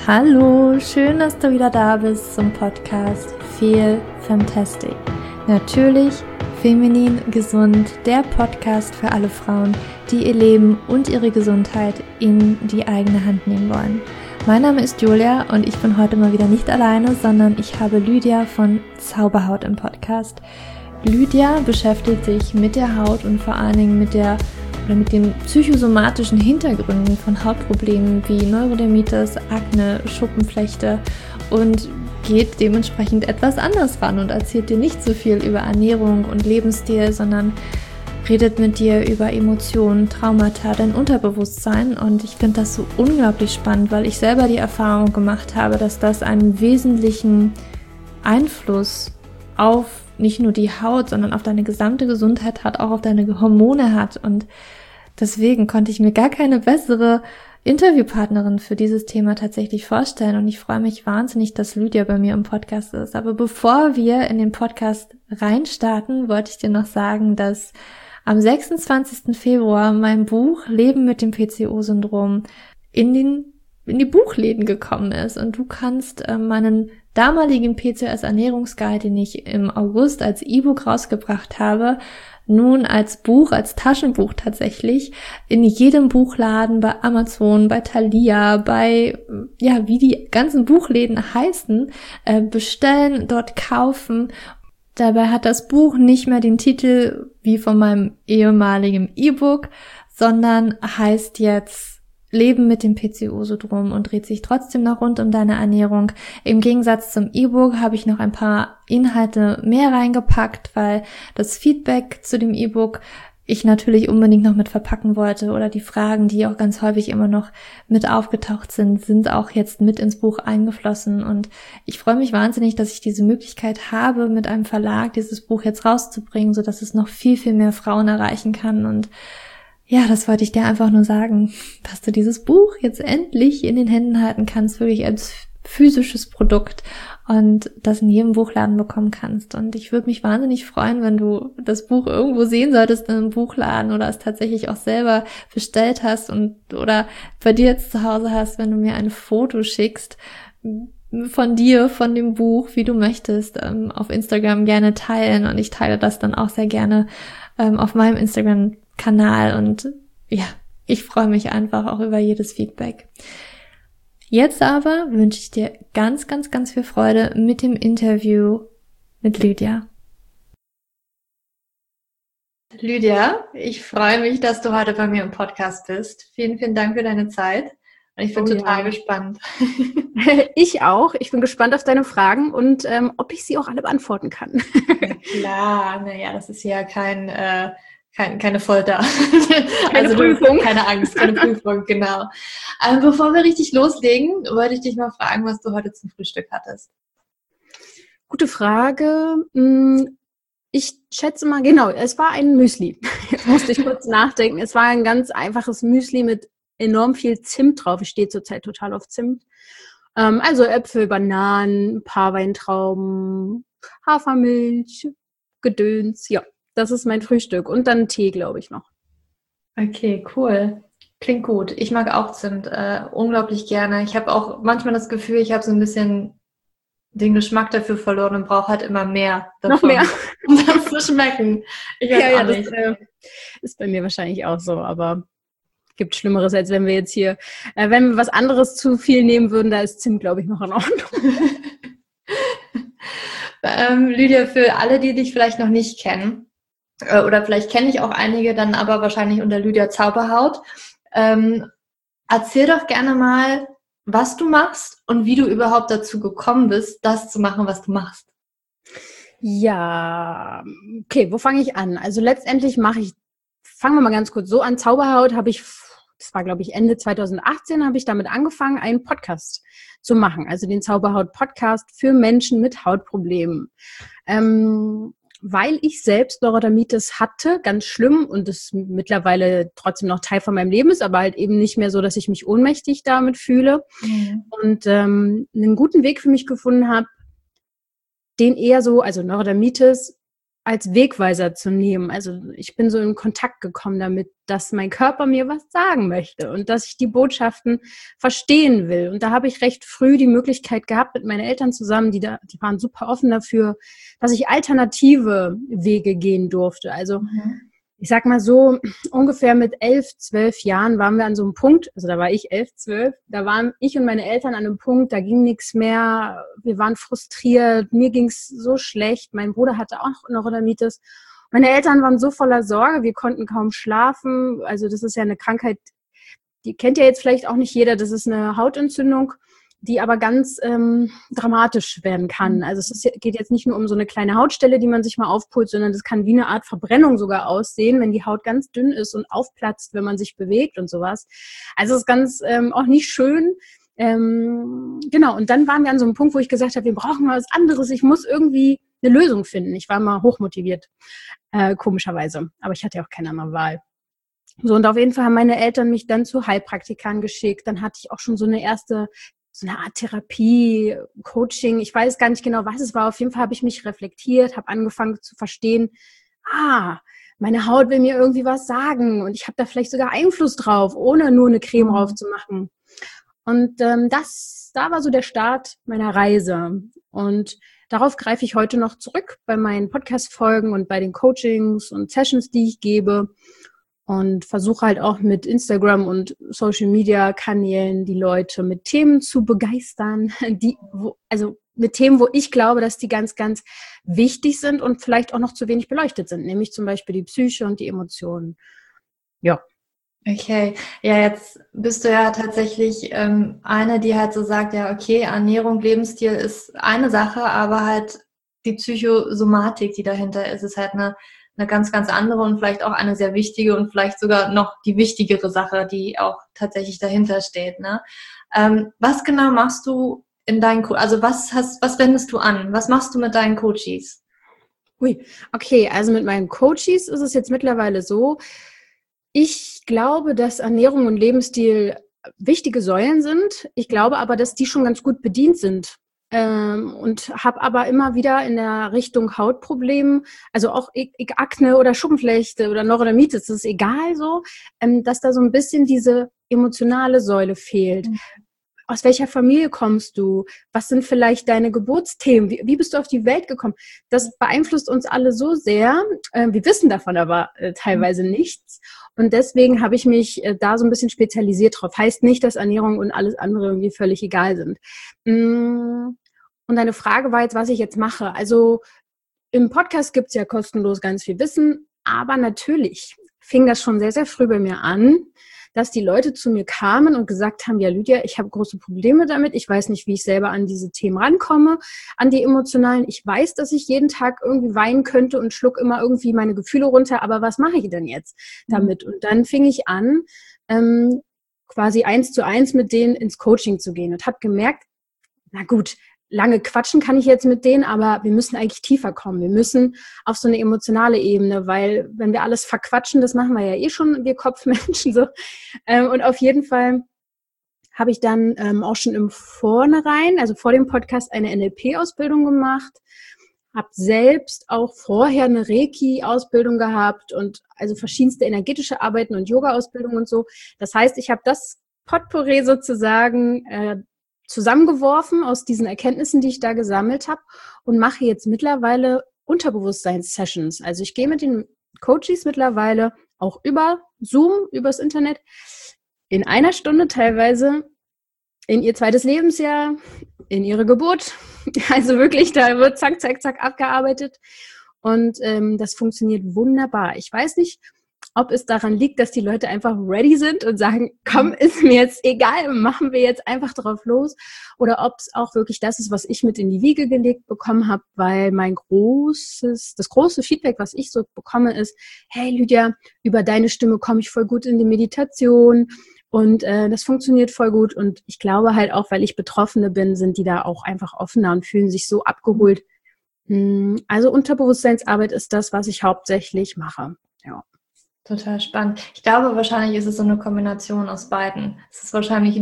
Hallo, schön, dass du wieder da bist zum Podcast Feel Fantastic. Natürlich feminin gesund, der Podcast für alle Frauen, die ihr Leben und ihre Gesundheit in die eigene Hand nehmen wollen. Mein Name ist Julia und ich bin heute mal wieder nicht alleine, sondern ich habe Lydia von Zauberhaut im Podcast. Lydia beschäftigt sich mit der Haut und vor allen Dingen mit den psychosomatischen Hintergründen von Hautproblemen wie Neurodermitis, Akne, Schuppenflechte und geht dementsprechend etwas anders ran und erzählt dir nicht so viel über Ernährung und Lebensstil, sondern redet mit dir über Emotionen, Traumata, dein Unterbewusstsein, und ich finde das so unglaublich spannend, weil ich selber die Erfahrung gemacht habe, dass das einen wesentlichen Einfluss auf nicht nur die Haut, sondern auf deine gesamte Gesundheit hat, auch auf deine Hormone hat, und deswegen konnte ich mir gar keine bessere Interviewpartnerin für dieses Thema tatsächlich vorstellen, und ich freue mich wahnsinnig, dass Lydia bei mir im Podcast ist. Aber bevor wir in den Podcast reinstarten, wollte ich dir noch sagen, dass am 26. Februar mein Buch Leben mit dem PCO-Syndrom in die Buchläden gekommen ist, und du kannst meinen damaligen PCOS-Ernährungsguide, den ich im August als E-Book rausgebracht habe, nun als Buch, als Taschenbuch tatsächlich, in jedem Buchladen, bei Amazon, bei Thalia, wie die ganzen Buchläden heißen, bestellen, dort kaufen. Dabei hat das Buch nicht mehr den Titel wie von meinem ehemaligen E-Book, sondern heißt jetzt Leben mit dem PCO-Syndrom und dreht sich trotzdem noch rund um deine Ernährung. Im Gegensatz zum E-Book habe ich noch ein paar Inhalte mehr reingepackt, weil das Feedback zu dem E-Book ich natürlich unbedingt noch mit verpacken wollte, oder die Fragen, die auch ganz häufig immer noch mit aufgetaucht sind auch jetzt mit ins Buch eingeflossen, und ich freue mich wahnsinnig, dass ich diese Möglichkeit habe, mit einem Verlag dieses Buch jetzt rauszubringen, sodass es noch viel, viel mehr Frauen erreichen kann. Und ja, das wollte ich dir einfach nur sagen, dass du dieses Buch jetzt endlich in den Händen halten kannst, wirklich als physisches Produkt, und das in jedem Buchladen bekommen kannst. Und ich würde mich wahnsinnig freuen, wenn du das Buch irgendwo sehen solltest in einem Buchladen oder es tatsächlich auch selber bestellt hast oder bei dir jetzt zu Hause hast, wenn du mir ein Foto schickst von dir, von dem Buch, wie du möchtest, auf Instagram gerne teilen, und ich teile das dann auch sehr gerne auf meinem Instagram-Kanal, und ja, ich freue mich einfach auch über jedes Feedback. Jetzt aber wünsche ich dir ganz, ganz, ganz viel Freude mit dem Interview mit Lydia. Lydia, ich freue mich, dass du heute bei mir im Podcast bist. Vielen, vielen Dank für deine Zeit. Und ich bin total gespannt. Ich auch. Ich bin gespannt auf deine Fragen und ob ich sie auch alle beantworten kann. Ja, klar, naja, das ist ja keine Folter. Keine Prüfung. Keine Angst, keine Prüfung, genau. Bevor wir richtig loslegen, wollte ich dich mal fragen, was du heute zum Frühstück hattest. Gute Frage. Ich schätze mal, genau, es war ein Müsli. Jetzt musste ich kurz nachdenken. Es war ein ganz einfaches Müsli mit enorm viel Zimt drauf. Ich stehe zurzeit total auf Zimt. Also Äpfel, Bananen, ein paar Weintrauben, Hafermilch, Gedöns. Ja, das ist mein Frühstück. Und dann Tee, glaube ich, noch. Okay, cool. Klingt gut. Ich mag auch Zimt unglaublich gerne. Ich habe auch manchmal das Gefühl, ich habe so ein bisschen den Geschmack dafür verloren und brauche halt immer mehr davon, noch mehr, um das zu schmecken. Ich weiß auch nicht. Das ist bei mir wahrscheinlich auch so, aber gibt Schlimmeres, als wenn wir jetzt hier, wenn wir was anderes zu viel nehmen würden, da ist Zimt, glaube ich, noch in Ordnung. Lydia, für alle, die dich vielleicht noch nicht kennen, oder vielleicht kenne ich auch einige, dann aber wahrscheinlich unter Lydia Zauberhaut, erzähl doch gerne mal, was du machst und wie du überhaupt dazu gekommen bist, das zu machen, was du machst. Ja, okay, wo fange ich an? Also letztendlich fangen wir mal ganz kurz so an. Zauberhaut das war glaube ich Ende 2018, habe ich damit angefangen, einen Podcast zu machen. Also den Zauberhaut-Podcast für Menschen mit Hautproblemen. Weil ich selbst Neurodermitis hatte, ganz schlimm, und das mittlerweile trotzdem noch Teil von meinem Leben ist, aber halt eben nicht mehr so, dass ich mich ohnmächtig damit fühle. Mhm. Und einen guten Weg für mich gefunden habe, den eher so, also Neurodermitis als Wegweiser zu nehmen. Also ich bin so in Kontakt gekommen damit, dass mein Körper mir was sagen möchte und dass ich die Botschaften verstehen will. Und da habe ich recht früh die Möglichkeit gehabt, mit meinen Eltern zusammen, die waren super offen dafür, dass ich alternative Wege gehen durfte. Also ich sag mal so, ungefähr mit 11, 12 Jahren waren wir an so einem Punkt, also da war ich 11, 12, da waren ich und meine Eltern an einem Punkt, da ging nichts mehr, wir waren frustriert, mir ging's so schlecht, mein Bruder hatte auch Neurodermitis. Meine Eltern waren so voller Sorge, wir konnten kaum schlafen, also das ist ja eine Krankheit, die kennt ja jetzt vielleicht auch nicht jeder, das ist eine Hautentzündung, die aber ganz dramatisch werden kann. Also geht jetzt nicht nur um so eine kleine Hautstelle, die man sich mal aufpult, sondern das kann wie eine Art Verbrennung sogar aussehen, wenn die Haut ganz dünn ist und aufplatzt, wenn man sich bewegt und sowas. Also es ist ganz auch nicht schön. Genau, und dann waren wir an so einem Punkt, wo ich gesagt habe, wir brauchen mal was anderes. Ich muss irgendwie eine Lösung finden. Ich war mal hochmotiviert, komischerweise. Aber ich hatte ja auch keine andere Wahl. So, und auf jeden Fall haben meine Eltern mich dann zu Heilpraktikern geschickt. Dann hatte ich auch schon so eine Art Therapie, Coaching, ich weiß gar nicht genau, was es war. Auf jeden Fall habe ich mich reflektiert, habe angefangen zu verstehen, meine Haut will mir irgendwie was sagen und ich habe da vielleicht sogar Einfluss drauf, ohne nur eine Creme drauf zu machen. Und da war so der Start meiner Reise. Und darauf greife ich heute noch zurück bei meinen Podcast-Folgen und bei den Coachings und Sessions, die ich gebe. Und versuche halt auch mit Instagram und Social-Media-Kanälen die Leute mit Themen zu begeistern, mit Themen, wo ich glaube, dass die ganz, ganz wichtig sind und vielleicht auch noch zu wenig beleuchtet sind, nämlich zum Beispiel die Psyche und die Emotionen. Ja. Okay, ja, jetzt bist du ja tatsächlich eine, die halt so sagt, ja, okay, Ernährung, Lebensstil ist eine Sache, aber halt die Psychosomatik, die dahinter ist halt eine ganz, ganz andere und vielleicht auch eine sehr wichtige und vielleicht sogar noch die wichtigere Sache, die auch tatsächlich dahinter steht, ne? Was genau machst du in deinen, also was wendest du an? Was machst du mit deinen Coaches? Okay, also mit meinen Coaches ist es jetzt mittlerweile so, ich glaube, dass Ernährung und Lebensstil wichtige Säulen sind. Ich glaube aber, dass die schon ganz gut bedient sind. Und habe aber immer wieder in der Richtung Hautproblemen, also auch Akne oder Schuppenflechte oder Neurodermitis, das ist egal so, dass da so ein bisschen diese emotionale Säule fehlt. Aus welcher Familie kommst du? Was sind vielleicht deine Geburtsthemen? Wie bist du auf die Welt gekommen? Das beeinflusst uns alle so sehr. Wir wissen davon aber teilweise nichts. Und deswegen habe ich mich da so ein bisschen spezialisiert drauf. Heißt nicht, dass Ernährung und alles andere irgendwie völlig egal sind. Und deine Frage war jetzt, was ich jetzt mache. Also im Podcast gibt es ja kostenlos ganz viel Wissen, aber natürlich fing das schon sehr, sehr früh bei mir an, dass die Leute zu mir kamen und gesagt haben, ja Lydia, ich habe große Probleme damit, ich weiß nicht, wie ich selber an diese Themen rankomme, an die emotionalen. Ich weiß, dass ich jeden Tag irgendwie weinen könnte und schluck immer irgendwie meine Gefühle runter, aber was mache ich denn jetzt damit? Und dann fing ich an, quasi 1:1 mit denen ins Coaching zu gehen und habe gemerkt, na gut, lange quatschen kann ich jetzt mit denen, aber wir müssen eigentlich tiefer kommen. Wir müssen auf so eine emotionale Ebene, weil wenn wir alles verquatschen, das machen wir ja eh schon, wir Kopfmenschen so. Und auf jeden Fall habe ich dann auch schon im Vornherein, also vor dem Podcast, eine NLP-Ausbildung gemacht, habe selbst auch vorher eine Reiki-Ausbildung gehabt und also verschiedenste energetische Arbeiten und Yoga-Ausbildung und so. Das heißt, ich habe das Potpourri sozusagen zusammengeworfen aus diesen Erkenntnissen, die ich da gesammelt habe und mache jetzt mittlerweile Unterbewusstseins-Sessions. Also ich gehe mit den Coaches mittlerweile auch über Zoom, übers Internet, in einer Stunde teilweise in ihr 2. Lebensjahr, in ihre Geburt. Also wirklich, da wird zack, zack, zack abgearbeitet und das funktioniert wunderbar. Ich weiß nicht, ob es daran liegt, dass die Leute einfach ready sind und sagen, komm, ist mir jetzt egal, machen wir jetzt einfach drauf los. Oder ob es auch wirklich das ist, was ich mit in die Wiege gelegt bekommen habe, weil das große Feedback, was ich so bekomme, ist, hey Lydia, über deine Stimme komme ich voll gut in die Meditation und das funktioniert voll gut. Und ich glaube halt auch, weil ich Betroffene bin, sind die da auch einfach offener und fühlen sich so abgeholt. Also Unterbewusstseinsarbeit ist das, was ich hauptsächlich mache. Ja. Total spannend. Ich glaube, wahrscheinlich ist es so eine Kombination aus beiden. Es ist wahrscheinlich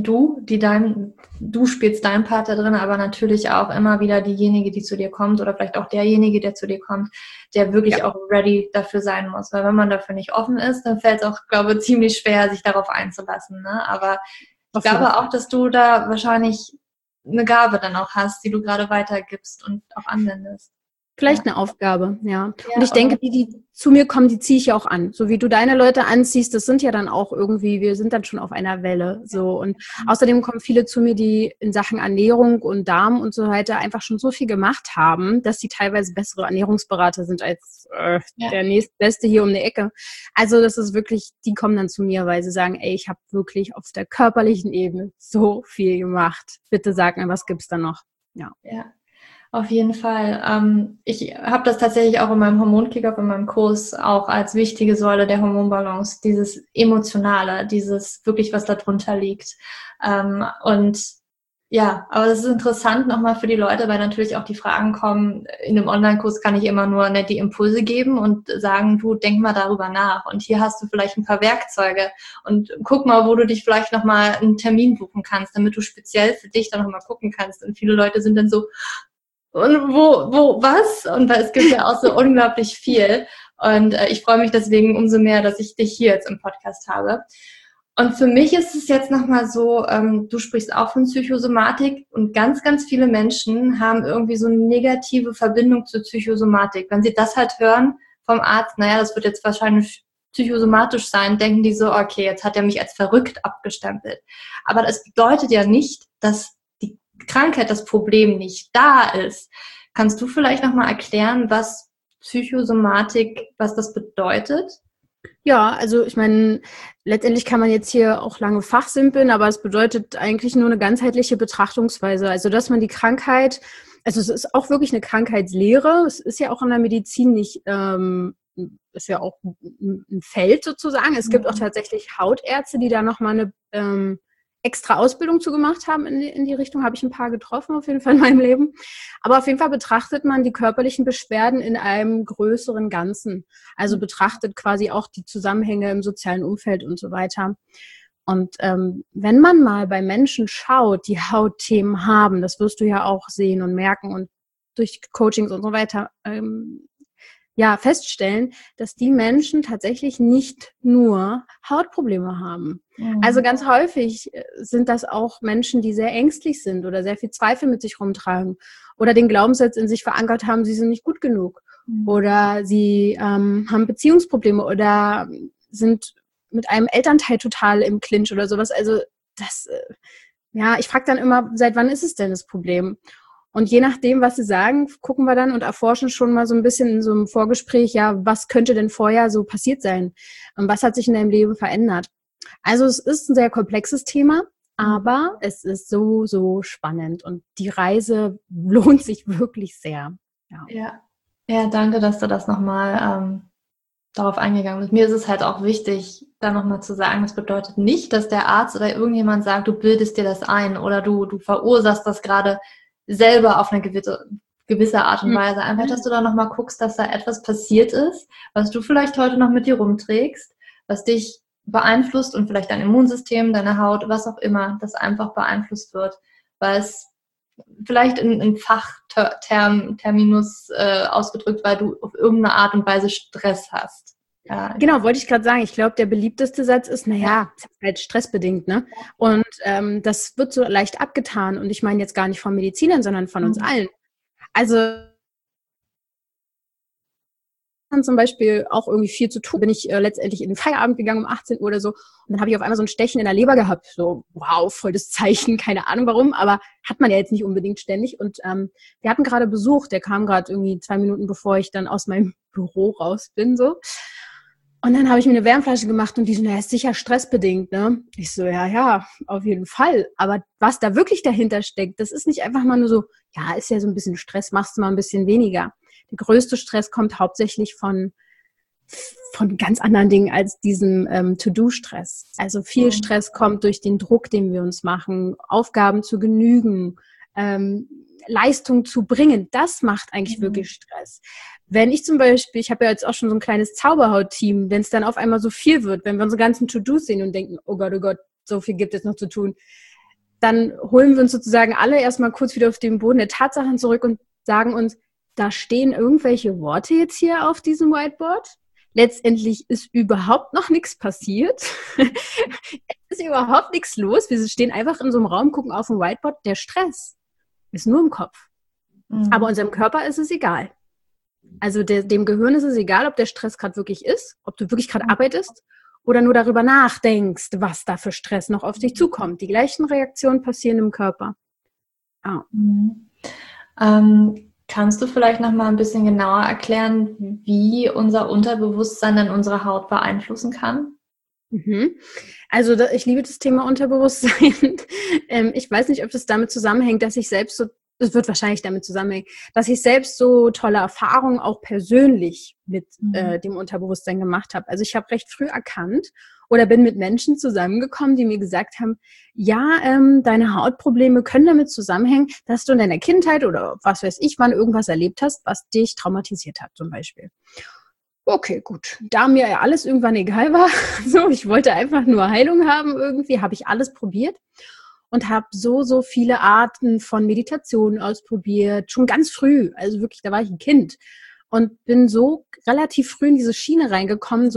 du spielst deinen Part da drin, aber natürlich auch immer wieder diejenige, die zu dir kommt oder vielleicht auch derjenige, der zu dir kommt, der wirklich auch ready dafür sein muss. Weil wenn man dafür nicht offen ist, dann fällt es auch, glaube ich, ziemlich schwer, sich darauf einzulassen. Ne? Aber ich glaube auch, dass du da wahrscheinlich eine Gabe dann auch hast, die du gerade weitergibst und auch anwendest. Vielleicht eine Aufgabe, ja. Und ich denke, die zu mir kommen, die ziehe ich ja auch an. So wie du deine Leute anziehst, das sind ja dann auch irgendwie, wir sind dann schon auf einer Welle. So. Und außerdem kommen viele zu mir, die in Sachen Ernährung und Darm und so weiter einfach schon so viel gemacht haben, dass die teilweise bessere Ernährungsberater sind als der nächstbeste hier um die Ecke. Also das ist wirklich, die kommen dann zu mir, weil sie sagen, ey, ich habe wirklich auf der körperlichen Ebene so viel gemacht. Bitte sag mir, was gibt's da noch? Ja. Auf jeden Fall. Ich habe das tatsächlich auch in meinem Hormon-Kick-Off, in meinem Kurs auch als wichtige Säule der Hormonbalance, dieses Emotionale, dieses wirklich, was da drunter liegt. Und ja, aber das ist interessant nochmal für die Leute, weil natürlich auch die Fragen kommen, in einem Online-Kurs kann ich immer nur die Impulse geben und sagen, du, denk mal darüber nach und hier hast du vielleicht ein paar Werkzeuge und guck mal, wo du dich vielleicht nochmal einen Termin buchen kannst, damit du speziell für dich dann nochmal gucken kannst. Und viele Leute sind dann so, und was? Und es gibt ja auch so unglaublich viel. Und ich freue mich deswegen umso mehr, dass ich dich hier jetzt im Podcast habe. Und für mich ist es jetzt nochmal so, du sprichst auch von Psychosomatik und ganz, ganz viele Menschen haben irgendwie so eine negative Verbindung zur Psychosomatik. Wenn sie das halt hören vom Arzt, naja, das wird jetzt wahrscheinlich psychosomatisch sein, denken die so, okay, jetzt hat er mich als verrückt abgestempelt. Aber das bedeutet ja nicht, dass die Krankheit, das Problem nicht da ist. Kannst du vielleicht nochmal erklären, was Psychosomatik, was das bedeutet? Ja, also ich meine, letztendlich kann man jetzt hier auch lange fachsimpeln, aber es bedeutet eigentlich nur eine ganzheitliche Betrachtungsweise. Also dass man die Krankheit, also es ist auch wirklich eine Krankheitslehre, es ist ja auch in der Medizin nicht, ist ja auch ein Feld sozusagen. Es gibt auch tatsächlich Hautärzte, die da nochmal eine extra Ausbildung zu gemacht haben in die Richtung, habe ich ein paar getroffen auf jeden Fall in meinem Leben. Aber auf jeden Fall betrachtet man die körperlichen Beschwerden in einem größeren Ganzen. Also betrachtet quasi auch die Zusammenhänge im sozialen Umfeld und so weiter. Und wenn man mal bei Menschen schaut, die Hautthemen haben, das wirst du ja auch sehen und merken und durch Coachings und so weiter feststellen, dass die Menschen tatsächlich nicht nur Hautprobleme haben. Also ganz häufig sind das auch Menschen, die sehr ängstlich sind oder sehr viel Zweifel mit sich rumtragen oder den Glaubenssatz in sich verankert haben, sie sind nicht gut genug oder sie haben Beziehungsprobleme oder sind mit einem Elternteil total im Clinch oder sowas. Also das, ich frage dann immer, seit wann ist es denn das Problem? Und je nachdem, was sie sagen, gucken wir dann und erforschen schon mal so ein bisschen in so einem Vorgespräch, was könnte denn vorher so passiert sein? Und was hat sich in deinem Leben verändert? Also es ist ein sehr komplexes Thema, aber es ist so, so spannend und die Reise lohnt sich wirklich sehr. Ja, danke, dass du das nochmal darauf eingegangen bist. Mir ist es halt auch wichtig, da nochmal zu sagen, das bedeutet nicht, dass der Arzt oder irgendjemand sagt, du bildest dir das ein oder du verursachst das gerade selber auf eine gewisse Art und Weise. Einfach, dass du da nochmal guckst, dass da etwas passiert ist, was du vielleicht heute noch mit dir rumträgst, was dich beeinflusst und vielleicht dein Immunsystem, deine Haut, was auch immer, das einfach beeinflusst wird, weil es vielleicht in Fachterminus ausgedrückt, weil du auf irgendeine Art und Weise Stress hast. Ja. Genau, wollte ich gerade sagen. Ich glaube, der beliebteste Satz ist, es ist halt stressbedingt, ne? Und das wird so leicht abgetan. Und ich meine jetzt gar nicht von Medizinern, sondern von uns allen. Also zum Beispiel auch irgendwie viel zu tun. Bin ich letztendlich in den Feierabend gegangen um 18 Uhr oder so. Und dann habe ich auf einmal so ein Stechen in der Leber gehabt. So, wow, voll das Zeichen, keine Ahnung warum. Aber hat man ja jetzt nicht unbedingt ständig. Und wir hatten gerade Besuch. Der kam gerade irgendwie 2 Minuten, bevor ich dann aus meinem Büro raus bin, so. Und dann habe ich mir eine Wärmflasche gemacht und die so, ist sicher stressbedingt, ne? Ich so, ja, auf jeden Fall. Aber was da wirklich dahinter steckt, das ist nicht einfach mal nur so, ist ja so ein bisschen Stress, machst du mal ein bisschen weniger. Der größte Stress kommt hauptsächlich von ganz anderen Dingen als diesem To-Do-Stress. Also viel Stress kommt durch den Druck, den wir uns machen, Aufgaben zu genügen, Leistung zu bringen, das macht eigentlich wirklich Stress. Wenn ich zum Beispiel, ich habe ja jetzt auch schon so ein kleines Zauberhaut-Team, wenn es dann auf einmal so viel wird, wenn wir unsere ganzen To-Dos sehen und denken, oh Gott, so viel gibt es noch zu tun, dann holen wir uns sozusagen alle erstmal kurz wieder auf den Boden der Tatsachen zurück und sagen uns, da stehen irgendwelche Worte jetzt hier auf diesem Whiteboard. Letztendlich ist überhaupt noch nichts passiert. Es ist überhaupt nichts los. Wir stehen einfach in so einem Raum, gucken auf ein Whiteboard. Der Stress ist nur im Kopf. Aber unserem Körper ist es egal. Also dem Gehirn ist es egal, ob der Stress gerade wirklich ist, ob du wirklich gerade arbeitest oder nur darüber nachdenkst, was da für Stress noch auf dich zukommt. Die gleichen Reaktionen passieren im Körper. Oh. Kannst du vielleicht noch mal ein bisschen genauer erklären, wie unser Unterbewusstsein dann unsere Haut beeinflussen kann? Also ich liebe das Thema Unterbewusstsein. Ich weiß nicht, ob das damit zusammenhängt, dass ich selbst so, es wird wahrscheinlich damit zusammenhängen, dass ich selbst so tolle Erfahrungen auch persönlich mit dem Unterbewusstsein gemacht habe. Also ich habe recht früh erkannt oder bin mit Menschen zusammengekommen, die mir gesagt haben, ja, deine Hautprobleme können damit zusammenhängen, dass du in deiner Kindheit oder was weiß ich, wann irgendwas erlebt hast, was dich traumatisiert hat zum Beispiel. Okay, gut. Da mir ja alles irgendwann egal war, so, ich wollte einfach nur Heilung haben irgendwie, habe ich alles probiert und habe so viele Arten von Meditationen ausprobiert, schon ganz früh, also wirklich, da war ich ein Kind und bin so relativ früh in diese Schiene reingekommen,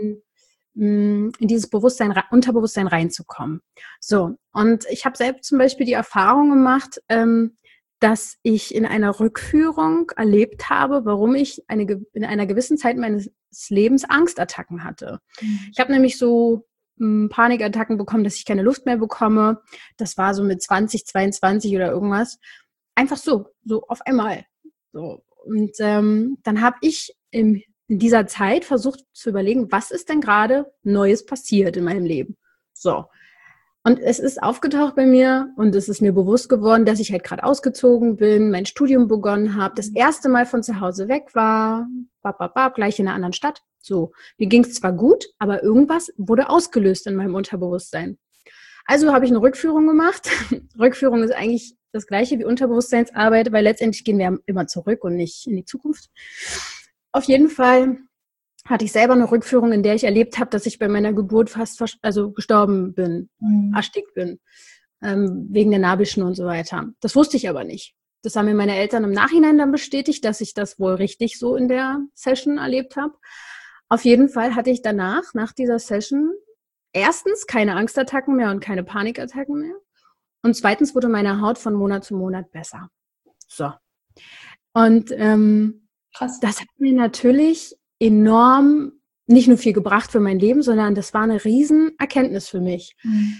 in dieses Unterbewusstsein reinzukommen. So, und ich habe selbst zum Beispiel die Erfahrung gemacht, dass ich in einer Rückführung erlebt habe, warum ich in einer gewissen Zeit meines Lebens Angstattacken hatte. Ich habe nämlich so Panikattacken bekommen, dass ich keine Luft mehr bekomme. Das war so mit 20, 22 oder irgendwas. Einfach so auf einmal. So. Und dann habe ich in dieser Zeit versucht zu überlegen, was ist denn gerade Neues passiert in meinem Leben? So. Und es ist aufgetaucht bei mir und es ist mir bewusst geworden, dass ich halt gerade ausgezogen bin, mein Studium begonnen habe, das erste Mal von zu Hause weg war, gleich in einer anderen Stadt. So, mir ging es zwar gut, aber irgendwas wurde ausgelöst in meinem Unterbewusstsein. Also habe ich eine Rückführung gemacht. Rückführung ist eigentlich das Gleiche wie Unterbewusstseinsarbeit, weil letztendlich gehen wir immer zurück und nicht in die Zukunft. Auf jeden Fall hatte ich selber eine Rückführung, in der ich erlebt habe, dass ich bei meiner Geburt fast gestorben bin, erstickt bin, wegen der Nabelschnur und so weiter. Das wusste ich aber nicht. Das haben mir meine Eltern im Nachhinein dann bestätigt, dass ich das wohl richtig so in der Session erlebt habe. Auf jeden Fall hatte ich danach, nach dieser Session, erstens keine Angstattacken mehr und keine Panikattacken mehr. Und zweitens wurde meine Haut von Monat zu Monat besser. So. Und krass. Das hat mir natürlich enorm nicht nur viel gebracht für mein Leben, sondern das war eine riesen Erkenntnis für mich.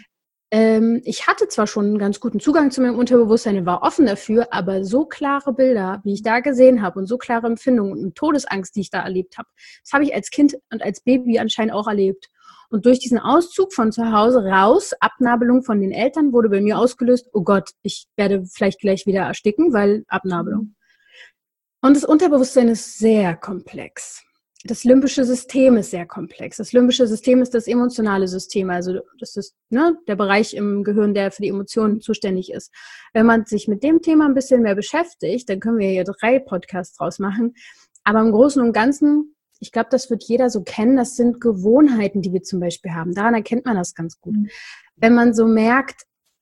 Ich hatte zwar schon einen ganz guten Zugang zu meinem Unterbewusstsein und war offen dafür, aber so klare Bilder, wie ich da gesehen habe und so klare Empfindungen und Todesangst, die ich da erlebt habe, das habe ich als Kind und als Baby anscheinend auch erlebt. Und durch diesen Auszug von zu Hause raus, Abnabelung von den Eltern, wurde bei mir ausgelöst, oh Gott, ich werde vielleicht gleich wieder ersticken, weil Abnabelung. Und das Unterbewusstsein ist sehr komplex. Das limbische System ist sehr komplex. Das limbische System ist das emotionale System, also das ist der Bereich im Gehirn, der für die Emotionen zuständig ist. Wenn man sich mit dem Thema ein bisschen mehr beschäftigt, dann können wir hier 3 Podcasts draus machen. Aber im Großen und Ganzen, ich glaube, das wird jeder so kennen, das sind Gewohnheiten, die wir zum Beispiel haben. Daran erkennt man das ganz gut. Wenn man so merkt,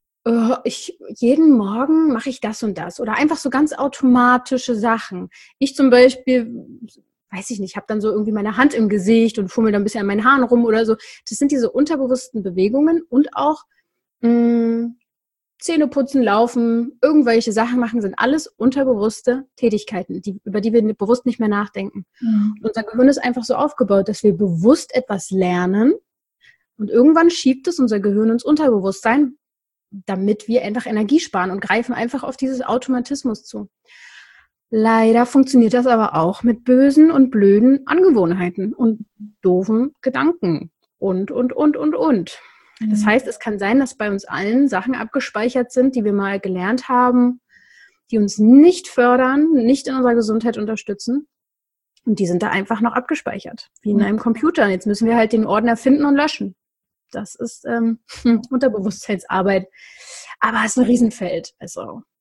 jeden Morgen mache ich das und das oder einfach so ganz automatische Sachen. Ich zum Beispiel, weiß ich nicht, habe dann so irgendwie meine Hand im Gesicht und fummel dann ein bisschen an meinen Haaren rum oder so. Das sind diese unterbewussten Bewegungen und auch Zähne putzen, laufen, irgendwelche Sachen machen, sind alles unterbewusste Tätigkeiten, über die wir bewusst nicht mehr nachdenken. Und unser Gehirn ist einfach so aufgebaut, dass wir bewusst etwas lernen und irgendwann schiebt es unser Gehirn ins Unterbewusstsein, damit wir einfach Energie sparen und greifen einfach auf dieses Automatismus zu. Leider funktioniert das aber auch mit bösen und blöden Angewohnheiten und doofen Gedanken und. Das heißt, es kann sein, dass bei uns allen Sachen abgespeichert sind, die wir mal gelernt haben, die uns nicht fördern, nicht in unserer Gesundheit unterstützen. Und die sind da einfach noch abgespeichert, wie in einem Computer. Und jetzt müssen wir halt den Ordner finden und löschen. Das ist Unterbewusstseinsarbeit. Aber es ist ein Riesenfeld. Also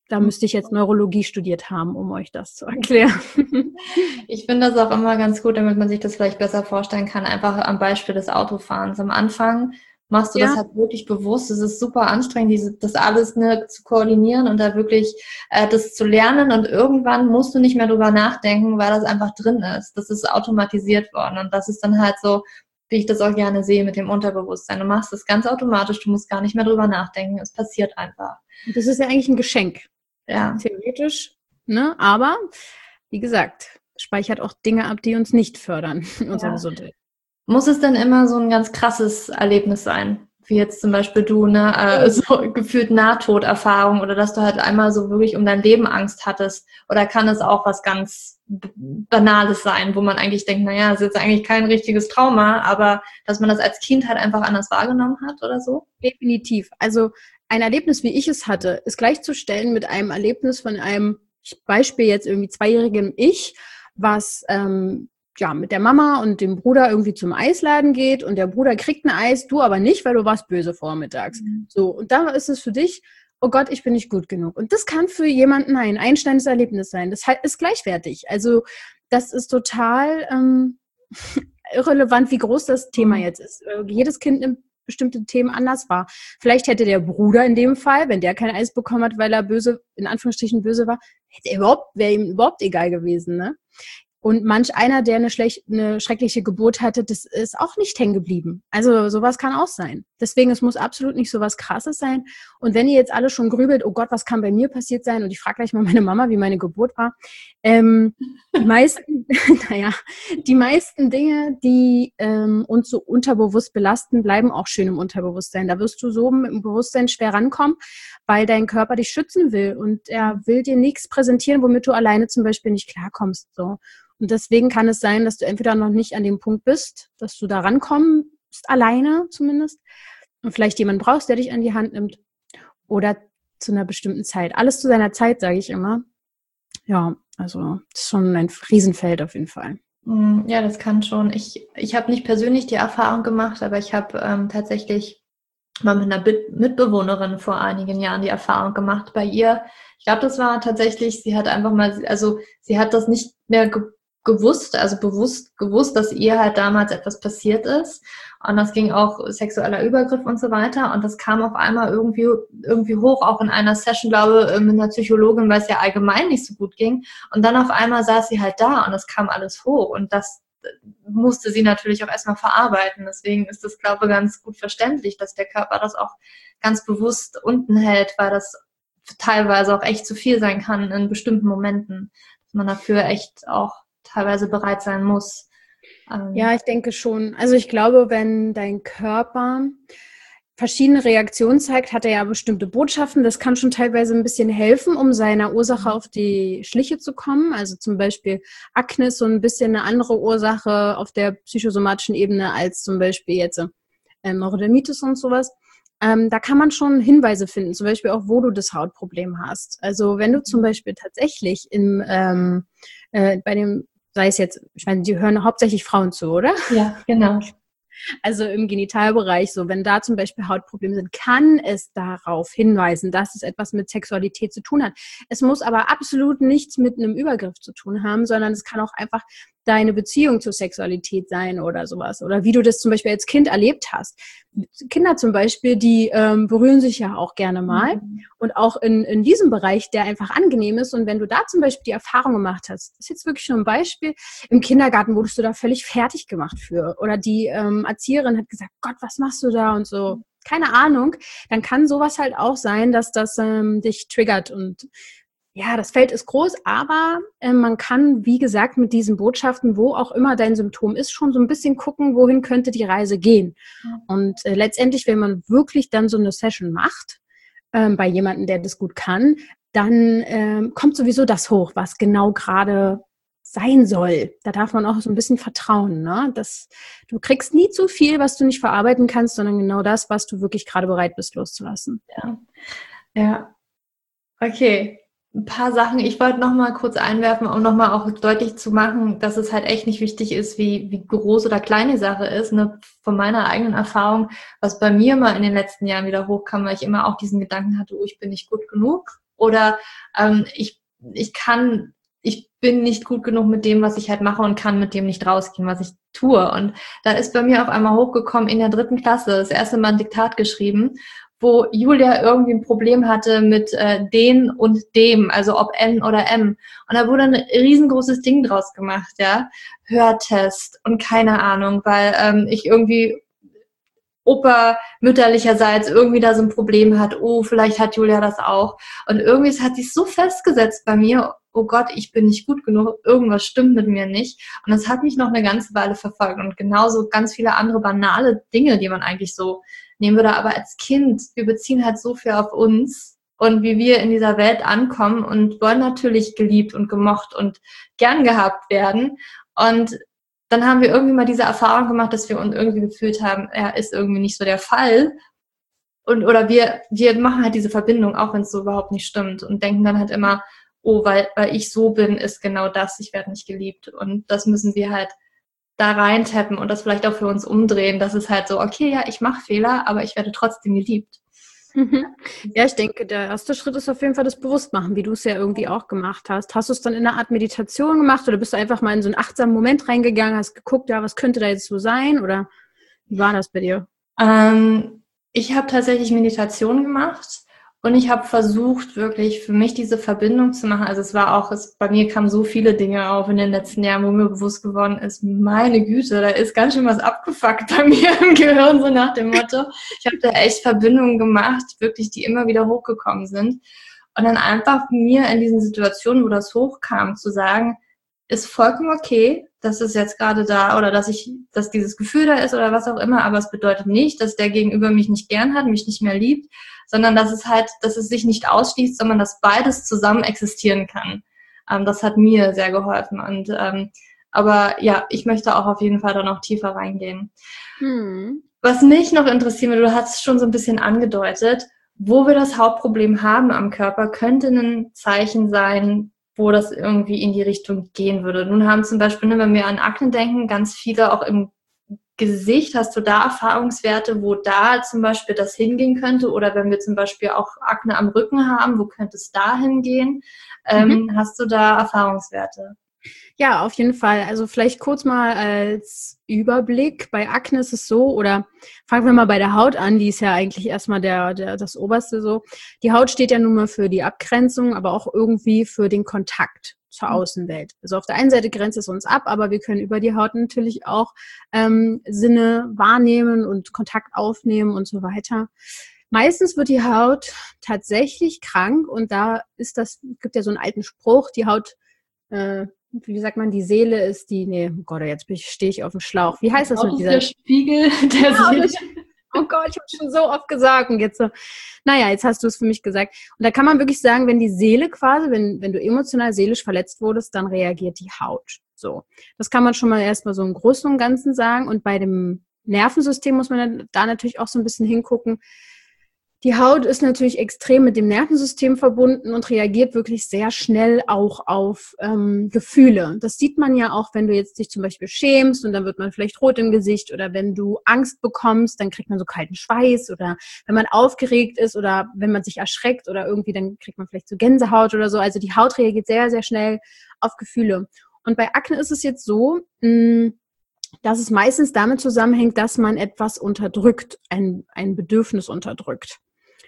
Da müsste ich jetzt Neurologie studiert haben, um euch das zu erklären. Ich finde das auch immer ganz gut, damit man sich das vielleicht besser vorstellen kann, einfach am Beispiel des Autofahrens. Am Anfang machst du das halt wirklich bewusst. Es ist super anstrengend, das alles zu koordinieren und da wirklich das zu lernen. Und irgendwann musst du nicht mehr drüber nachdenken, weil das einfach drin ist. Das ist automatisiert worden. Und das ist dann halt so, wie ich das auch gerne sehe mit dem Unterbewusstsein. Du machst das ganz automatisch, du musst gar nicht mehr drüber nachdenken. Es passiert einfach. Das ist ja eigentlich ein Geschenk. Ja. Theoretisch, ne? Aber, wie gesagt, speichert auch Dinge ab, die uns nicht fördern in unserer Gesundheit. Muss es denn immer so ein ganz krasses Erlebnis sein? Wie jetzt zum Beispiel du, so gefühlt Nahtoderfahrung oder dass du halt einmal so wirklich um dein Leben Angst hattest? Oder kann es auch was ganz Banales sein, wo man eigentlich denkt, naja, das ist jetzt eigentlich kein richtiges Trauma, aber dass man das als Kind halt einfach anders wahrgenommen hat oder so? Definitiv. Also ein Erlebnis, wie ich es hatte, ist gleichzustellen mit einem Erlebnis von einem, Beispiel jetzt irgendwie 2-jährigen Ich, was mit der Mama und dem Bruder irgendwie zum Eisladen geht und der Bruder kriegt ein Eis, du aber nicht, weil du warst böse vormittags. So, und da ist es für dich, oh Gott, ich bin nicht gut genug. Und das kann für jemanden ein einschneidendes Erlebnis sein. Das ist gleichwertig. Also das ist total irrelevant, wie groß das Thema jetzt ist. Jedes Kind nimmt bestimmte Themen anders wahr. Vielleicht hätte der Bruder in dem Fall, wenn der kein Eis bekommen hat, weil er böse, in Anführungsstrichen böse war, wäre ihm überhaupt egal gewesen, ne? Und manch einer, der eine schreckliche Geburt hatte, das ist auch nicht hängen geblieben. Also sowas kann auch sein. Deswegen, es muss absolut nicht so was Krasses sein. Und wenn ihr jetzt alle schon grübelt, oh Gott, was kann bei mir passiert sein? Und ich frage gleich mal meine Mama, wie meine Geburt war. Die meisten Dinge, die uns so unterbewusst belasten, bleiben auch schön im Unterbewusstsein. Da wirst du so mit dem Bewusstsein schwer rankommen, weil dein Körper dich schützen will. Und er will dir nichts präsentieren, womit du alleine zum Beispiel nicht klarkommst. So. Und deswegen kann es sein, dass du entweder noch nicht an dem Punkt bist, dass du da rankommst, alleine zumindest, und vielleicht jemanden brauchst, der dich an die Hand nimmt, oder zu einer bestimmten Zeit. Alles zu seiner Zeit, sage ich immer. Ja, also das ist schon ein Riesenfeld auf jeden Fall. Ja, das kann schon. Ich habe nicht persönlich die Erfahrung gemacht, aber ich habe tatsächlich mal mit einer Mitbewohnerin vor einigen Jahren die Erfahrung gemacht. Bei ihr, ich glaube, das war tatsächlich, sie hat einfach mal, also sie hat das nicht mehr gewusst, also bewusst gewusst, dass ihr halt damals etwas passiert ist. Und das ging auch sexueller Übergriff und so weiter. Und das kam auf einmal irgendwie hoch, auch in einer Session, glaube ich, mit einer Psychologin, weil es ja allgemein nicht so gut ging. Und dann auf einmal saß sie halt da und es kam alles hoch. Und das musste sie natürlich auch erstmal verarbeiten. Deswegen ist das, glaube ich, ganz gut verständlich, dass der Körper das auch ganz bewusst unten hält, weil das teilweise auch echt zu viel sein kann in bestimmten Momenten. Dass man dafür echt auch teilweise bereit sein muss. Ja, ich denke schon. Also ich glaube, wenn dein Körper verschiedene Reaktionen zeigt, hat er ja bestimmte Botschaften. Das kann schon teilweise ein bisschen helfen, um seiner Ursache auf die Schliche zu kommen. Also zum Beispiel Akne ist so ein bisschen eine andere Ursache auf der psychosomatischen Ebene als zum Beispiel jetzt Neurodermitis und sowas. Da kann man schon Hinweise finden, zum Beispiel auch, wo du das Hautproblem hast. Also wenn du zum Beispiel tatsächlich bei dem, sei es jetzt, ich meine, die hören hauptsächlich Frauen zu, oder? Ja, genau. Also im Genitalbereich, so wenn da zum Beispiel Hautprobleme sind, kann es darauf hinweisen, dass es etwas mit Sexualität zu tun hat. Es muss aber absolut nichts mit einem Übergriff zu tun haben, sondern es kann auch einfach deine Beziehung zur Sexualität sein oder sowas. Oder wie du das zum Beispiel als Kind erlebt hast. Kinder zum Beispiel, die berühren sich ja auch gerne mal. Und auch in diesem Bereich, der einfach angenehm ist. Und wenn du da zum Beispiel die Erfahrung gemacht hast, das ist jetzt wirklich schon ein Beispiel, im Kindergarten wurdest du da völlig fertig gemacht für. Oder die Erzieherin hat gesagt, Gott, was machst du da und so. Keine Ahnung. Dann kann sowas halt auch sein, dass das dich triggert. Und ja, das Feld ist groß, aber man kann, wie gesagt, mit diesen Botschaften, wo auch immer dein Symptom ist, schon so ein bisschen gucken, wohin könnte die Reise gehen. Und letztendlich, wenn man wirklich dann so eine Session macht, bei jemandem, der das gut kann, dann kommt sowieso das hoch, was genau gerade sein soll. Da darf man auch so ein bisschen vertrauen, ne? Du kriegst nie zu viel, was du nicht verarbeiten kannst, sondern genau das, was du wirklich gerade bereit bist loszulassen. Ja. Okay. Ein paar Sachen. Ich wollte noch mal kurz einwerfen, um noch mal auch deutlich zu machen, dass es halt echt nicht wichtig ist, wie groß oder klein die Sache ist. Ne? Von meiner eigenen Erfahrung, was bei mir mal in den letzten Jahren wieder hochkam, weil ich immer auch diesen Gedanken hatte, oh, ich bin nicht gut genug. oder ich bin nicht gut genug mit dem, was ich halt mache und kann mit dem nicht rausgehen, was ich tue. Und da ist bei mir auf einmal hochgekommen in der 3. Klasse, das erste Mal ein Diktat geschrieben, wo Julia irgendwie ein Problem hatte mit den und dem, also ob N oder M. Und da wurde ein riesengroßes Ding draus gemacht, ja. Hörtest und keine Ahnung, weil ich irgendwie Opa mütterlicherseits irgendwie da so ein Problem hat, oh, vielleicht hat Julia das auch. Und irgendwie hat sich so festgesetzt bei mir, oh Gott, ich bin nicht gut genug, irgendwas stimmt mit mir nicht. Und das hat mich noch eine ganze Weile verfolgt. Und genauso ganz viele andere banale Dinge, die man eigentlich so nehmen würde. Aber als Kind, wir beziehen halt so viel auf uns und wie wir in dieser Welt ankommen und wollen natürlich geliebt und gemocht und gern gehabt werden. Und dann haben wir irgendwie mal diese Erfahrung gemacht, dass wir uns irgendwie gefühlt haben, ja, ist irgendwie nicht so der Fall. Oder wir machen halt diese Verbindung, auch wenn es so überhaupt nicht stimmt und denken dann halt immer, oh, weil ich so bin, ist genau das, ich werde nicht geliebt. Und das müssen wir halt da reintappen und das vielleicht auch für uns umdrehen. Das ist halt so, okay, ja, ich mache Fehler, aber ich werde trotzdem geliebt. Ja, ich denke, der erste Schritt ist auf jeden Fall das Bewusstmachen, wie du es ja irgendwie auch gemacht hast. Hast du es dann in einer Art Meditation gemacht oder bist du einfach mal in so einen achtsamen Moment reingegangen, hast geguckt, ja, was könnte da jetzt so sein oder wie war das bei dir? Ich habe tatsächlich Meditation gemacht und ich habe versucht, wirklich für mich diese Verbindung zu machen. Also bei mir kamen so viele Dinge auf in den letzten Jahren, wo mir bewusst geworden ist, meine Güte, da ist ganz schön was abgefuckt bei mir im Gehirn, so nach dem Motto. Ich habe da echt Verbindungen gemacht, wirklich, die immer wieder hochgekommen sind. Und dann einfach mir in diesen Situationen, wo das hochkam, zu sagen, ist vollkommen okay, dass es jetzt gerade da oder dass dieses Gefühl da ist oder was auch immer, aber es bedeutet nicht, dass der Gegenüber mich nicht gern hat, mich nicht mehr liebt, sondern dass es sich nicht ausschließt, sondern dass beides zusammen existieren kann. Das hat mir sehr geholfen und aber ja, ich möchte auch auf jeden Fall da noch tiefer reingehen. Was mich noch interessieren würde, du hast es schon so ein bisschen angedeutet, wo wir das Hauptproblem haben am Körper, könnte ein Zeichen sein, wo das irgendwie in die Richtung gehen würde. Nun haben zum Beispiel, wenn wir an Akne denken, ganz viele auch im Gesicht. Hast du da Erfahrungswerte, wo da zum Beispiel das hingehen könnte? Oder wenn wir zum Beispiel auch Akne am Rücken haben, wo könnte es da hingehen? Hast du da Erfahrungswerte? Ja, auf jeden Fall. Also vielleicht kurz mal als Überblick. Bei Akne ist es so, oder fangen wir mal bei der Haut an, die ist ja eigentlich erstmal das Oberste so. Die Haut steht ja nun mal für die Abgrenzung, aber auch irgendwie für den Kontakt zur Außenwelt. Also auf der einen Seite grenzt es uns ab, aber wir können über die Haut natürlich auch Sinne wahrnehmen und Kontakt aufnehmen und so weiter. Meistens wird die Haut tatsächlich krank und gibt ja so einen alten Spruch, die Haut wie sagt man, die Seele ist oh Gott, jetzt stehe ich auf dem Schlauch. Wie heißt das mit dieser? Der Spiegel der Seele. Oh Gott, ich habe schon so oft gesagt und jetzt so. Naja, jetzt hast du es für mich gesagt. Und da kann man wirklich sagen, wenn die Seele quasi, wenn du emotional, seelisch verletzt wurdest, dann reagiert die Haut. So. Das kann man schon mal erstmal so im Großen und Ganzen sagen. Und bei dem Nervensystem muss man da natürlich auch so ein bisschen hingucken. Die Haut ist natürlich extrem mit dem Nervensystem verbunden und reagiert wirklich sehr schnell auch auf Gefühle. Das sieht man ja auch, wenn du jetzt dich zum Beispiel schämst und dann wird man vielleicht rot im Gesicht oder wenn du Angst bekommst, dann kriegt man so kalten Schweiß oder wenn man aufgeregt ist oder wenn man sich erschreckt oder irgendwie, dann kriegt man vielleicht so Gänsehaut oder so. Also die Haut reagiert sehr, sehr schnell auf Gefühle. Und bei Akne ist es jetzt so, dass es meistens damit zusammenhängt, dass man etwas unterdrückt, ein Bedürfnis unterdrückt.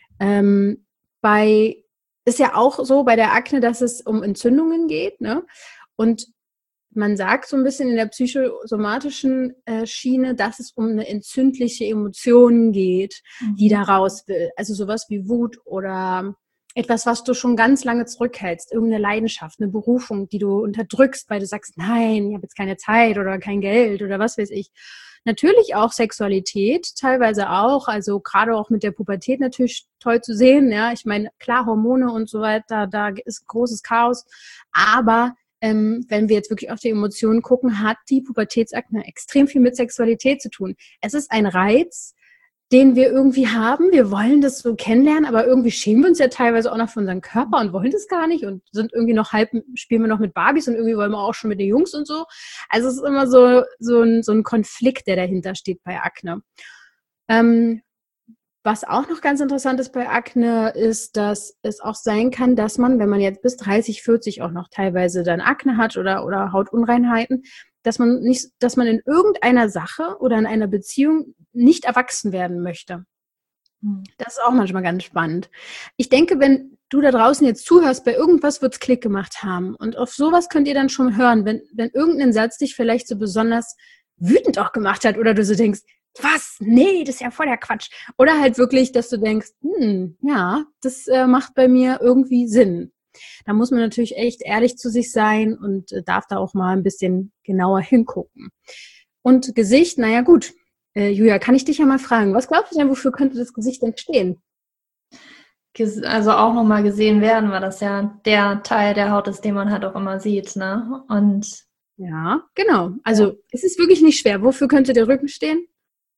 Ist ja auch so bei der Akne, dass es um Entzündungen geht, ne? Und man sagt so ein bisschen in der psychosomatischen Schiene, dass es um eine entzündliche Emotion geht, die da raus will. Also sowas wie Wut oder etwas, was du schon ganz lange zurückhältst, irgendeine Leidenschaft, eine Berufung, die du unterdrückst, weil du sagst, nein, ich habe jetzt keine Zeit oder kein Geld oder was weiß ich. Natürlich auch Sexualität, teilweise auch, also gerade auch mit der Pubertät natürlich toll zu sehen, ja, ich meine, klar, Hormone und so weiter, da ist großes Chaos, aber wenn wir jetzt wirklich auf die Emotionen gucken, hat die Pubertätsakne extrem viel mit Sexualität zu tun. Es ist ein Reiz, den wir irgendwie haben. Wir wollen das so kennenlernen, aber irgendwie schämen wir uns ja teilweise auch noch für unseren Körper und wollen das gar nicht und sind irgendwie noch spielen wir noch mit Barbies und irgendwie wollen wir auch schon mit den Jungs und so. Also es ist immer so ein Konflikt, der dahinter steht bei Akne. Was auch noch ganz interessant ist bei Akne, ist, dass es auch sein kann, dass man, wenn man jetzt bis 30, 40 auch noch teilweise dann Akne hat oder Hautunreinheiten, dass man in irgendeiner Sache oder in einer Beziehung nicht erwachsen werden möchte. Das ist auch manchmal ganz spannend. Ich denke, wenn du da draußen jetzt zuhörst, bei irgendwas wird es Klick gemacht haben. Und auf sowas könnt ihr dann schon hören, wenn irgendein Satz dich vielleicht so besonders wütend auch gemacht hat oder du so denkst, was? Nee, das ist ja voll der Quatsch. Oder halt wirklich, dass du denkst, ja, das macht bei mir irgendwie Sinn. Da muss man natürlich echt ehrlich zu sich sein und darf da auch mal ein bisschen genauer hingucken. Und Gesicht, naja gut. Julia, kann ich dich ja mal fragen, was glaubst du denn, wofür könnte das Gesicht denn stehen? Also auch nochmal gesehen werden, weil das ja der Teil der Haut ist, den man halt auch immer sieht, ne? Und ja, genau. Also es ist wirklich nicht schwer. Wofür könnte der Rücken stehen?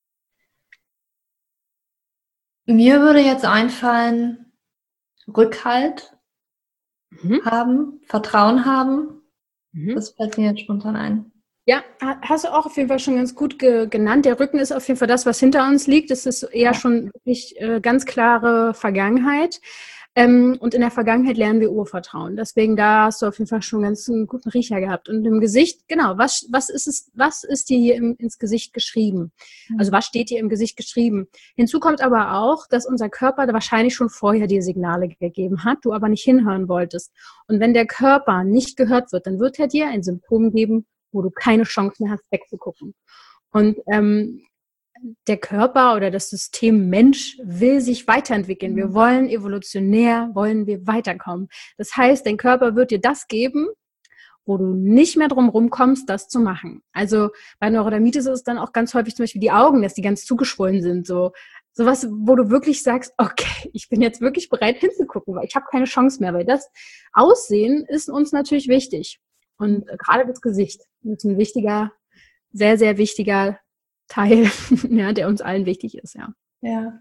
Mir würde jetzt einfallen, Rückhalt haben, Vertrauen haben. Das fällt mir jetzt spontan ein. Ja, hast du auch auf jeden Fall schon ganz gut genannt. Der Rücken ist auf jeden Fall das, was hinter uns liegt. Das ist eher schon wirklich ganz klare Vergangenheit. Und in der Vergangenheit lernen wir Urvertrauen. Deswegen, da hast du auf jeden Fall schon ganz einen guten Riecher gehabt. Und im Gesicht, genau, was ist dir hier ins Gesicht geschrieben? Also was steht dir im Gesicht geschrieben? Hinzu kommt aber auch, dass unser Körper wahrscheinlich schon vorher dir Signale gegeben hat, du aber nicht hinhören wolltest. Und wenn der Körper nicht gehört wird, dann wird er dir ein Symptom geben, wo du keine Chance mehr hast, wegzugucken. Und der Körper oder das System Mensch will sich weiterentwickeln. Wir wollen wollen wir weiterkommen. Das heißt, dein Körper wird dir das geben, wo du nicht mehr drum rumkommst, das zu machen. Also bei Neurodermitis ist es dann auch ganz häufig zum Beispiel die Augen, dass die ganz zugeschwollen sind. Sowas, wo du wirklich sagst, okay, ich bin jetzt wirklich bereit hinzugucken, weil ich habe keine Chance mehr. Weil das Aussehen ist uns natürlich wichtig. Und gerade das Gesicht ist ein wichtiger, sehr, sehr wichtiger Teil, ja, der uns allen wichtig ist, ja. Ja.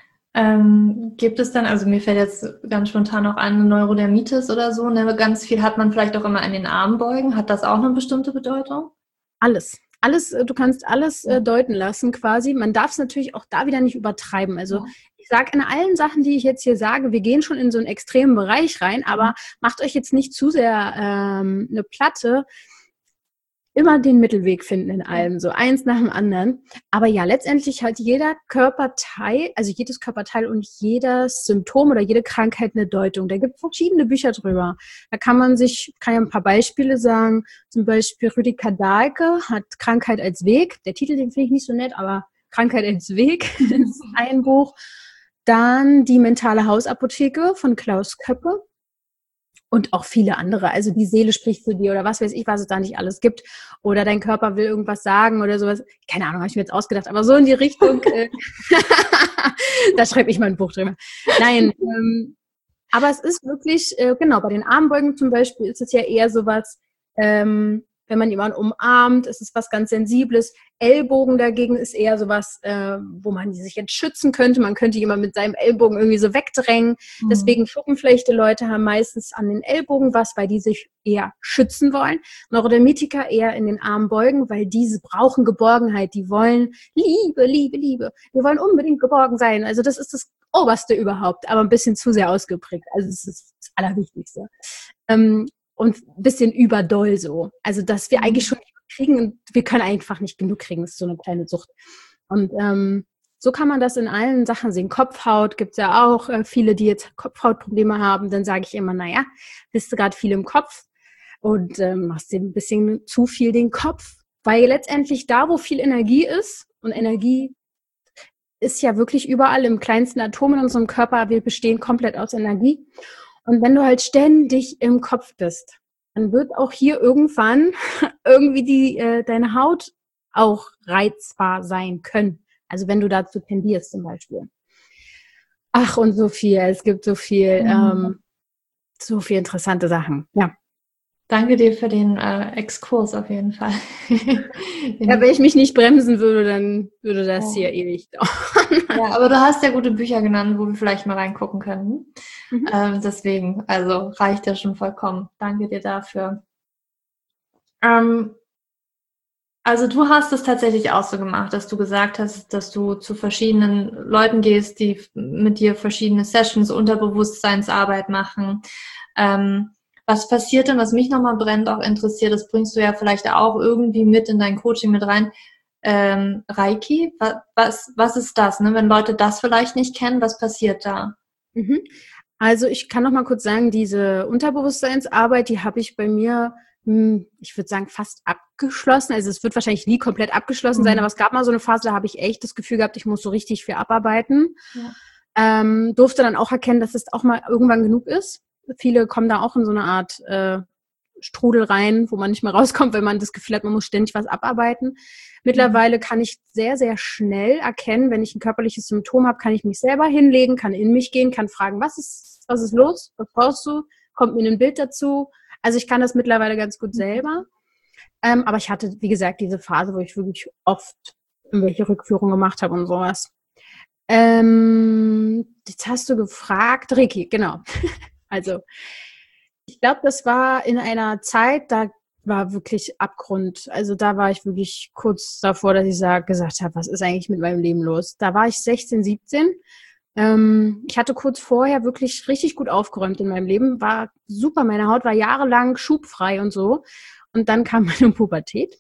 Gibt es dann, also mir fällt jetzt ganz spontan auch eine Neurodermitis oder so, ne? Ganz viel hat man vielleicht auch immer an den Armbeugen. Hat das auch eine bestimmte Bedeutung? Alles, du kannst alles deuten lassen quasi. Man darf es natürlich auch da wieder nicht übertreiben. Also ich sage in allen Sachen, die ich jetzt hier sage, wir gehen schon in so einen extremen Bereich rein, aber macht euch jetzt nicht zu sehr eine Platte. Immer den Mittelweg finden in allem, so eins nach dem anderen. Aber ja, letztendlich hat jeder Körperteil, also jedes Körperteil und jedes Symptom oder jede Krankheit eine Deutung. Da gibt es verschiedene Bücher drüber. Da kann ja ein paar Beispiele sagen. Zum Beispiel Rüdiger Dahlke hat Krankheit als Weg. Der Titel, den finde ich nicht so nett, aber Krankheit als Weg ist ein Buch. Dann die mentale Hausapotheke von Klaus Köppe. Und auch viele andere. Also die Seele spricht zu dir oder was weiß ich, was es da nicht alles gibt. Oder dein Körper will irgendwas sagen oder sowas. Keine Ahnung, habe ich mir jetzt ausgedacht. Aber so in die Richtung, da schreibe ich mal ein Buch drüber. Nein, aber es ist wirklich, genau, bei den Armbeugen zum Beispiel ist es ja eher sowas, wenn man jemanden umarmt, ist es was ganz Sensibles. Ellbogen dagegen ist eher sowas, wo man sich jetzt schützen könnte. Man könnte jemanden mit seinem Ellbogen irgendwie so wegdrängen. Deswegen schuppenflechte Leute haben meistens an den Ellbogen was, weil die sich eher schützen wollen. Neurodermitiker eher in den Armbeugen, weil diese brauchen Geborgenheit. Die wollen Liebe, Liebe, Liebe. Wir wollen unbedingt geborgen sein. Also das ist das Oberste überhaupt, aber ein bisschen zu sehr ausgeprägt. Also das ist das Allerwichtigste. Und ein bisschen überdoll so. Also, dass wir eigentlich schon kriegen und wir können einfach nicht genug kriegen. Das ist so eine kleine Sucht. Und so kann man das in allen Sachen sehen. Kopfhaut gibt es ja auch viele, die jetzt Kopfhautprobleme haben. Dann sage ich immer, naja, bist du gerade viel im Kopf und machst dir ein bisschen zu viel den Kopf. Weil letztendlich da, wo viel Energie ist, und Energie ist ja wirklich überall im kleinsten Atom in unserem Körper, wir bestehen komplett aus Energie. Und wenn du halt ständig im Kopf bist, dann wird auch hier irgendwann irgendwie deine Haut auch reizbar sein können. Also wenn du dazu tendierst zum Beispiel. Ach, und so viel. Es gibt so viel interessante Sachen. Ja. Danke dir für den Exkurs auf jeden Fall. Ja, wenn ich mich nicht bremsen würde, dann würde das hier ewig dauern. Ja, aber du hast ja gute Bücher genannt, wo wir vielleicht mal reingucken können. Deswegen, also reicht ja schon vollkommen. Danke dir dafür. Also du hast es tatsächlich auch so gemacht, dass du gesagt hast, dass du zu verschiedenen Leuten gehst, die mit dir verschiedene Sessions, Unterbewusstseinsarbeit machen. Was passiert denn, was mich nochmal brennend auch interessiert, das bringst du ja vielleicht auch irgendwie mit in dein Coaching mit rein. Reiki, was ist das, ne? Wenn Leute das vielleicht nicht kennen, was passiert da? Mhm. Also ich kann noch mal kurz sagen, diese Unterbewusstseinsarbeit, die habe ich bei mir, ich würde sagen, fast abgeschlossen. Also es wird wahrscheinlich nie komplett abgeschlossen sein, aber es gab mal so eine Phase, da habe ich echt das Gefühl gehabt, ich muss so richtig viel abarbeiten. Ja. Durfte dann auch erkennen, dass es auch mal irgendwann genug ist. Viele kommen da auch in so eine Art Strudel rein, wo man nicht mehr rauskommt, wenn man das Gefühl hat, man muss ständig was abarbeiten. Mittlerweile kann ich sehr, sehr schnell erkennen, wenn ich ein körperliches Symptom habe, kann ich mich selber hinlegen, kann in mich gehen, kann fragen, was ist los, was brauchst du, kommt mir ein Bild dazu. Also ich kann das mittlerweile ganz gut selber. Aber ich hatte, wie gesagt, diese Phase, wo ich wirklich oft irgendwelche Rückführungen gemacht habe und sowas. Jetzt hast du gefragt, Reiki, genau. Also ich glaube, das war in einer Zeit, da war wirklich Abgrund. Also da war ich wirklich kurz davor, dass ich gesagt habe, was ist eigentlich mit meinem Leben los? Da war ich 16, 17. Ich hatte kurz vorher wirklich richtig gut aufgeräumt in meinem Leben, war super, meine Haut war jahrelang schubfrei und so. Und dann kam meine Pubertät.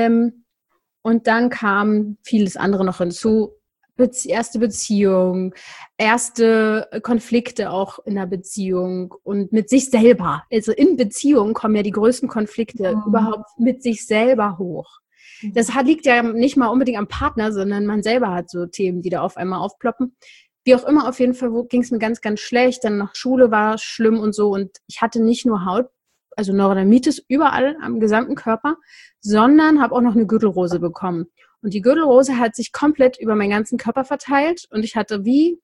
Und dann kam vieles andere noch hinzu. Erste Beziehung, erste Konflikte auch in der Beziehung und mit sich selber. Also in Beziehung kommen ja die größten Konflikte überhaupt mit sich selber hoch. Das liegt ja nicht mal unbedingt am Partner, sondern man selber hat so Themen, die da auf einmal aufploppen. Wie auch immer, auf jeden Fall ging es mir ganz, ganz schlecht. Dann nach Schule war es schlimm und so. Und ich hatte nicht nur Haut, also Neurodermitis überall am gesamten Körper, sondern habe auch noch eine Gürtelrose bekommen. Und die Gürtelrose hat sich komplett über meinen ganzen Körper verteilt und ich hatte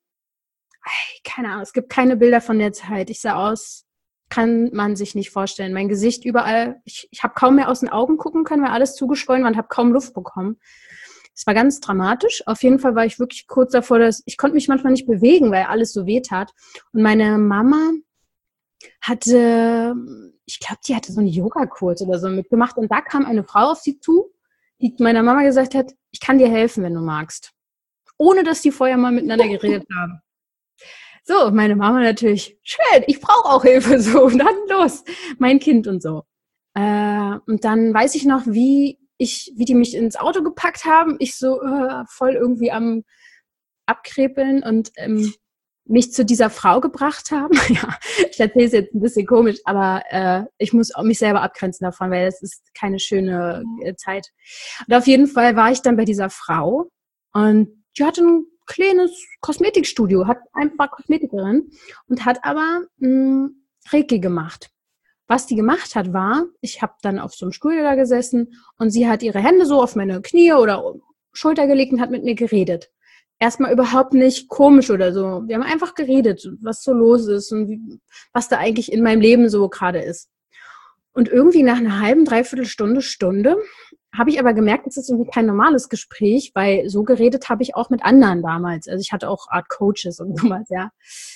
keine Ahnung, es gibt keine Bilder von der Zeit. Ich sah aus, kann man sich nicht vorstellen. Mein Gesicht überall, ich habe kaum mehr aus den Augen gucken können, weil alles zugeschwollen war und habe kaum Luft bekommen. Es war ganz dramatisch. Auf jeden Fall war ich wirklich kurz davor, ich konnte mich manchmal nicht bewegen, weil alles so weh tat. Und meine Mama hatte, ich glaube, die hatte so einen Yogakurs oder so mitgemacht und da kam eine Frau auf sie zu, die meiner Mama gesagt hat, ich kann dir helfen, wenn du magst. Ohne, dass die vorher mal miteinander geredet haben. So, meine Mama natürlich, schön, ich brauche auch Hilfe, so, und dann los, mein Kind und so. Und dann weiß ich noch, wie die mich ins Auto gepackt haben, ich so voll irgendwie am Abkrepeln und mich zu dieser Frau gebracht haben. Ja, ich erzähle es jetzt ein bisschen komisch, aber ich muss auch mich selber abgrenzen davon, weil das ist keine schöne Zeit. Und auf jeden Fall war ich dann bei dieser Frau und die hatte ein kleines Kosmetikstudio, war Kosmetikerin und hat aber Reiki gemacht. Was die gemacht hat, war, ich habe dann auf so einem Stuhl da gesessen und sie hat ihre Hände so auf meine Knie oder Schulter gelegt und hat mit mir geredet. Erstmal überhaupt nicht komisch oder so. Wir haben einfach geredet, was so los ist und was da eigentlich in meinem Leben so gerade ist. Und irgendwie nach einer halben, dreiviertel Stunde habe ich aber gemerkt, das ist irgendwie kein normales Gespräch, weil so geredet habe ich auch mit anderen damals. Also ich hatte auch Art Coaches und sowas, ja.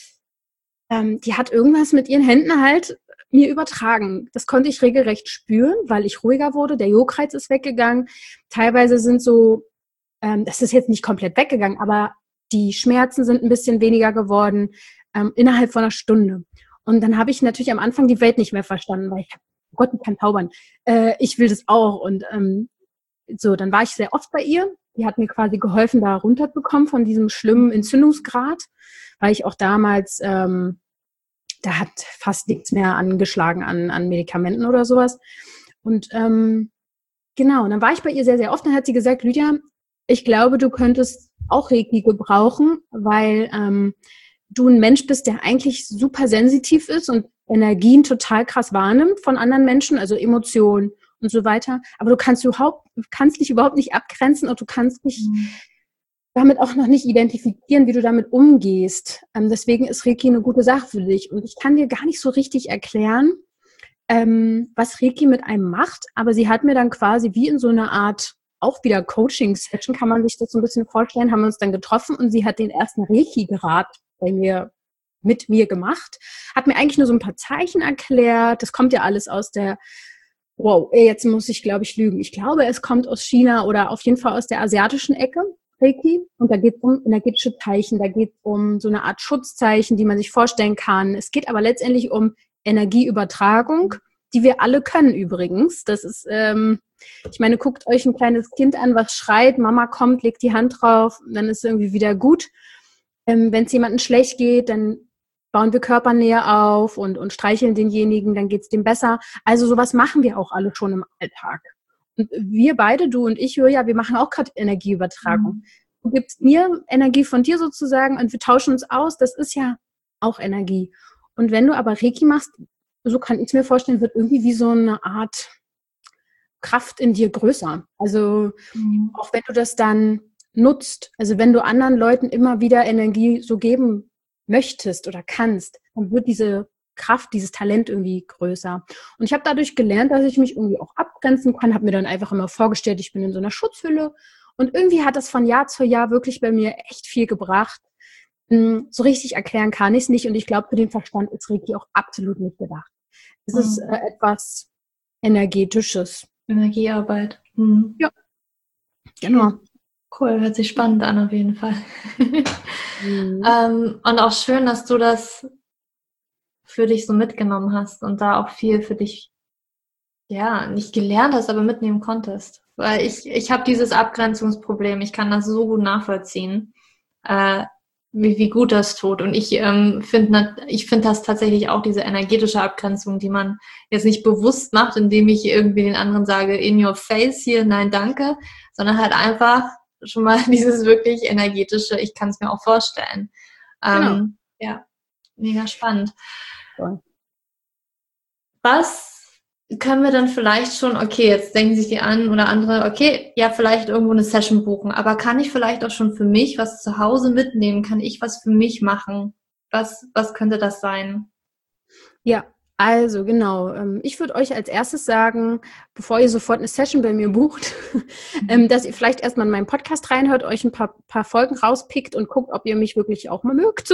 Die hat irgendwas mit ihren Händen halt mir übertragen. Das konnte ich regelrecht spüren, weil ich ruhiger wurde. Der Juckreiz ist weggegangen. Teilweise sind so, das ist jetzt nicht komplett weggegangen, aber die Schmerzen sind ein bisschen weniger geworden innerhalb von einer Stunde. Und dann habe ich natürlich am Anfang die Welt nicht mehr verstanden, weil Gott, ich kann zaubern. Ich will das auch. Und so, dann war ich sehr oft bei ihr. Die hat mir quasi geholfen, da runterzukommen von diesem schlimmen Entzündungsgrad, weil ich auch damals, da hat fast nichts mehr angeschlagen an Medikamenten oder sowas. Und genau, und dann war ich bei ihr sehr, sehr oft. Dann hat sie gesagt, Lydia, ich glaube, du könntest auch Reiki gebrauchen, weil du ein Mensch bist, der eigentlich super sensitiv ist und Energien total krass wahrnimmt von anderen Menschen, also Emotionen und so weiter. Aber du kannst dich überhaupt nicht abgrenzen und du kannst dich damit auch noch nicht identifizieren, wie du damit umgehst. Deswegen ist Reiki eine gute Sache für dich. Und ich kann dir gar nicht so richtig erklären, was Reiki mit einem macht. Aber sie hat mir dann quasi wie in so einer Art, auch wieder Coaching-Session, kann man sich das so ein bisschen vorstellen, haben wir uns dann getroffen und sie hat den ersten Reiki-Grad mit mir gemacht, hat mir eigentlich nur so ein paar Zeichen erklärt. Das kommt ja alles aus der Wow, jetzt muss ich, glaube ich, lügen. Ich glaube, es kommt aus China oder auf jeden Fall aus der asiatischen Ecke, Reiki. Und da geht es um energetische Zeichen, da geht es um so eine Art Schutzzeichen, die man sich vorstellen kann. Es geht aber letztendlich um Energieübertragung, die wir alle können übrigens. Das ist, ich meine, guckt euch ein kleines Kind an, was schreit, Mama kommt, legt die Hand drauf, dann ist es irgendwie wieder gut. Wenn es jemandem schlecht geht, dann bauen wir Körpernähe auf und streicheln denjenigen, dann geht es dem besser. Also sowas machen wir auch alle schon im Alltag. Und wir beide, du und ich, Julia, wir machen auch gerade Energieübertragung. Du gibst mir Energie von dir sozusagen und wir tauschen uns aus. Das ist ja auch Energie. Und wenn du aber Reiki machst, so kann ich es mir vorstellen, wird irgendwie wie so eine Art Kraft in dir größer. Also auch wenn du das dann nutzt, also wenn du anderen Leuten immer wieder Energie so geben möchtest oder kannst, dann wird diese Kraft, dieses Talent irgendwie größer. Und ich habe dadurch gelernt, dass ich mich irgendwie auch abgrenzen kann, habe mir dann einfach immer vorgestellt, ich bin in so einer Schutzhülle und irgendwie hat das von Jahr zu Jahr wirklich bei mir echt viel gebracht. So richtig erklären kann ich es nicht und ich glaube, für den Verstand ist Reiki auch absolut nicht gedacht. Es ist etwas Energetisches. Energiearbeit. Ja, genau. Cool, hört sich spannend an auf jeden Fall. Und auch schön, dass du das für dich so mitgenommen hast und da auch viel für dich, ja, nicht gelernt hast, aber mitnehmen konntest. Weil ich habe dieses Abgrenzungsproblem, ich kann das so gut nachvollziehen, wie gut das tut. Und ich finde das tatsächlich auch diese energetische Abgrenzung, die man jetzt nicht bewusst macht, indem ich irgendwie den anderen sage, in your face hier, nein, danke, sondern halt einfach schon mal dieses wirklich energetische, ich kann es mir auch vorstellen. Genau. Ja, mega spannend. Cool. Was können wir dann vielleicht schon, okay, jetzt denken sich die einen oder andere, okay, ja, vielleicht irgendwo eine Session buchen, aber kann ich vielleicht auch schon für mich was zu Hause mitnehmen? Kann ich was für mich machen? Was könnte das sein? Ja, also genau. Ich würde euch als erstes sagen, bevor ihr sofort eine Session bei mir bucht, dass ihr vielleicht erstmal in meinen Podcast reinhört, euch ein paar Folgen rauspickt und guckt, ob ihr mich wirklich auch mal mögt, so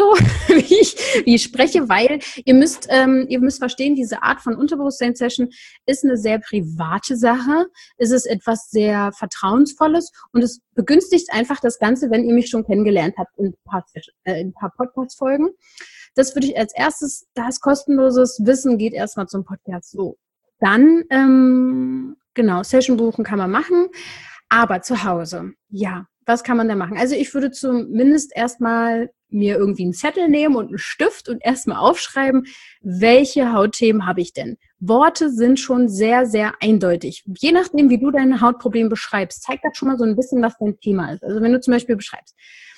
wie ich spreche, weil ihr müsst verstehen, diese Art von Unterbewusstsein-Session ist eine sehr private Sache. Es ist etwas sehr Vertrauensvolles und es begünstigt einfach das Ganze, wenn ihr mich schon kennengelernt habt in ein paar Podcast-Folgen. Das würde ich als erstes, da es kostenloses Wissen geht, erstmal zum Podcast. So, dann, genau, Session buchen kann man machen, aber zu Hause, ja, was kann man da machen? Also ich würde zumindest erstmal mir irgendwie einen Zettel nehmen und einen Stift und erstmal aufschreiben, welche Hautthemen habe ich denn? Worte sind schon sehr, sehr eindeutig. Je nachdem, wie du dein Hautproblem beschreibst, zeigt das schon mal so ein bisschen, was dein Thema ist. Also wenn du zum Beispiel beschreibst,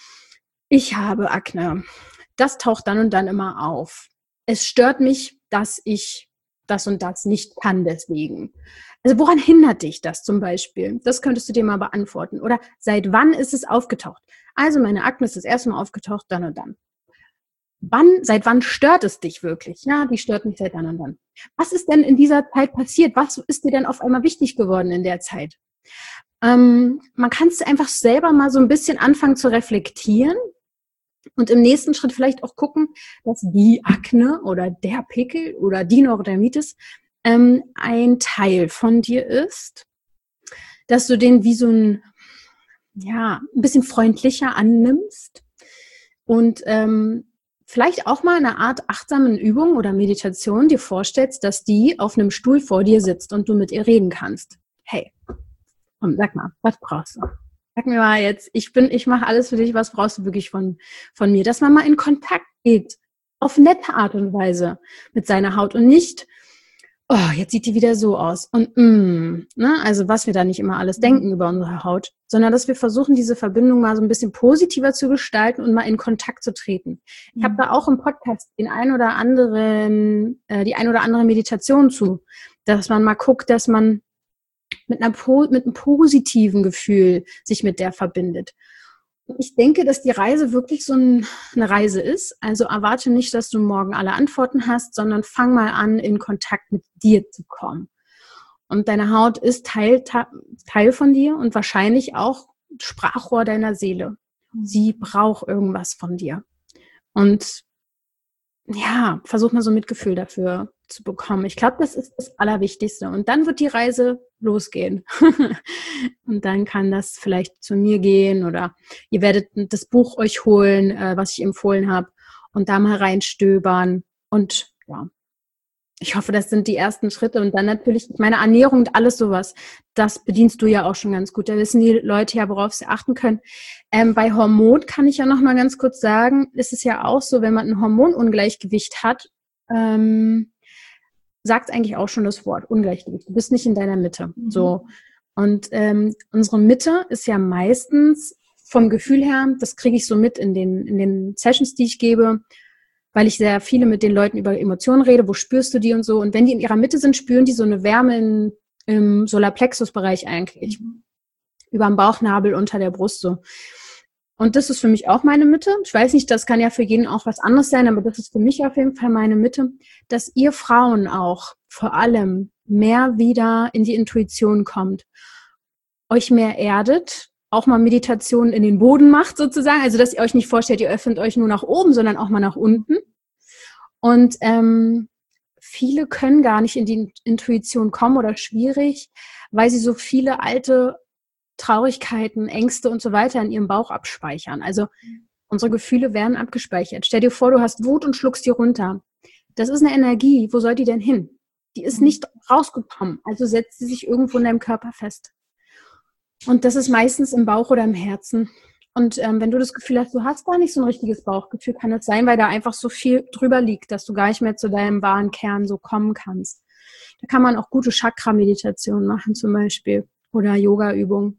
ich habe Akne. Das taucht dann und dann immer auf. Es stört mich, dass ich das und das nicht kann deswegen. Also woran hindert dich das zum Beispiel? Das könntest du dir mal beantworten. Oder seit wann ist es aufgetaucht? Also meine Akne ist das erste Mal aufgetaucht, dann und dann. Seit wann stört es dich wirklich? Ja, die stört mich seit dann und dann. Was ist denn in dieser Zeit passiert? Was ist dir denn auf einmal wichtig geworden in der Zeit? Man kann es einfach selber mal so ein bisschen anfangen zu reflektieren. Und im nächsten Schritt vielleicht auch gucken, dass die Akne oder der Pickel oder die Neurodermitis ein Teil von dir ist, dass du den wie so ein bisschen freundlicher annimmst und vielleicht auch mal eine Art achtsamen Übung oder Meditation dir vorstellst, dass die auf einem Stuhl vor dir sitzt und du mit ihr reden kannst. Hey, komm, sag mal, was brauchst du? Sag mir mal jetzt, ich mache alles für dich, was brauchst du wirklich von mir? Dass man mal in Kontakt geht, auf nette Art und Weise mit seiner Haut und nicht, oh, jetzt sieht die wieder so aus. Und also was wir da nicht immer alles denken über unsere Haut, sondern dass wir versuchen, diese Verbindung mal so ein bisschen positiver zu gestalten und mal in Kontakt zu treten. Ich habe da auch im Podcast die ein oder andere Meditation zu, dass man mal guckt, dass man mit einem positiven Gefühl sich mit der verbindet. Und ich denke, dass die Reise wirklich so eine Reise ist. Also erwarte nicht, dass du morgen alle Antworten hast, sondern fang mal an, in Kontakt mit dir zu kommen. Und deine Haut ist Teil von dir und wahrscheinlich auch Sprachrohr deiner Seele. Sie braucht irgendwas von dir. Und ja, versuch mal so Mitgefühl dafür zu bekommen. Ich glaube, das ist das Allerwichtigste. Und dann wird die Reise losgehen. Und dann kann das vielleicht zu mir gehen oder ihr werdet das Buch euch holen, was ich empfohlen habe, und da mal reinstöbern. Und ja, ich hoffe, das sind die ersten Schritte. Und dann natürlich meine Ernährung und alles sowas. Das bedienst du ja auch schon ganz gut. Da wissen die Leute ja, worauf sie achten können. Bei Hormon kann ich ja noch mal ganz kurz sagen, ist es ja auch so, wenn man ein Hormonungleichgewicht hat, sagt eigentlich auch schon das Wort Ungleichgewicht. Du bist nicht in deiner Mitte. So. Und unsere Mitte ist ja meistens vom Gefühl her, das kriege ich so mit in den Sessions, die ich gebe, weil ich sehr viele mit den Leuten über Emotionen rede, wo spürst du die und so. Und wenn die in ihrer Mitte sind, spüren die so eine Wärme im Solarplexus-Bereich eigentlich. Über dem Bauchnabel, unter der Brust so. Und das ist für mich auch meine Mitte. Ich weiß nicht, das kann ja für jeden auch was anderes sein, aber das ist für mich auf jeden Fall meine Mitte, dass ihr Frauen auch vor allem mehr wieder in die Intuition kommt, euch mehr erdet, auch mal Meditation in den Boden macht sozusagen, also dass ihr euch nicht vorstellt, ihr öffnet euch nur nach oben, sondern auch mal nach unten. Und viele können gar nicht in die Intuition kommen oder schwierig, weil sie so viele alte Traurigkeiten, Ängste und so weiter in ihrem Bauch abspeichern. Also unsere Gefühle werden abgespeichert. Stell dir vor, du hast Wut und schluckst die runter. Das ist eine Energie. Wo soll die denn hin? Die ist nicht rausgekommen. Also setzt sie sich irgendwo in deinem Körper fest. Und das ist meistens im Bauch oder im Herzen. Und wenn du das Gefühl hast, du hast gar nicht so ein richtiges Bauchgefühl, kann das sein, weil da einfach so viel drüber liegt, dass du gar nicht mehr zu deinem wahren Kern so kommen kannst. Da kann man auch gute Chakra-Meditationen machen zum Beispiel oder Yoga-Übungen.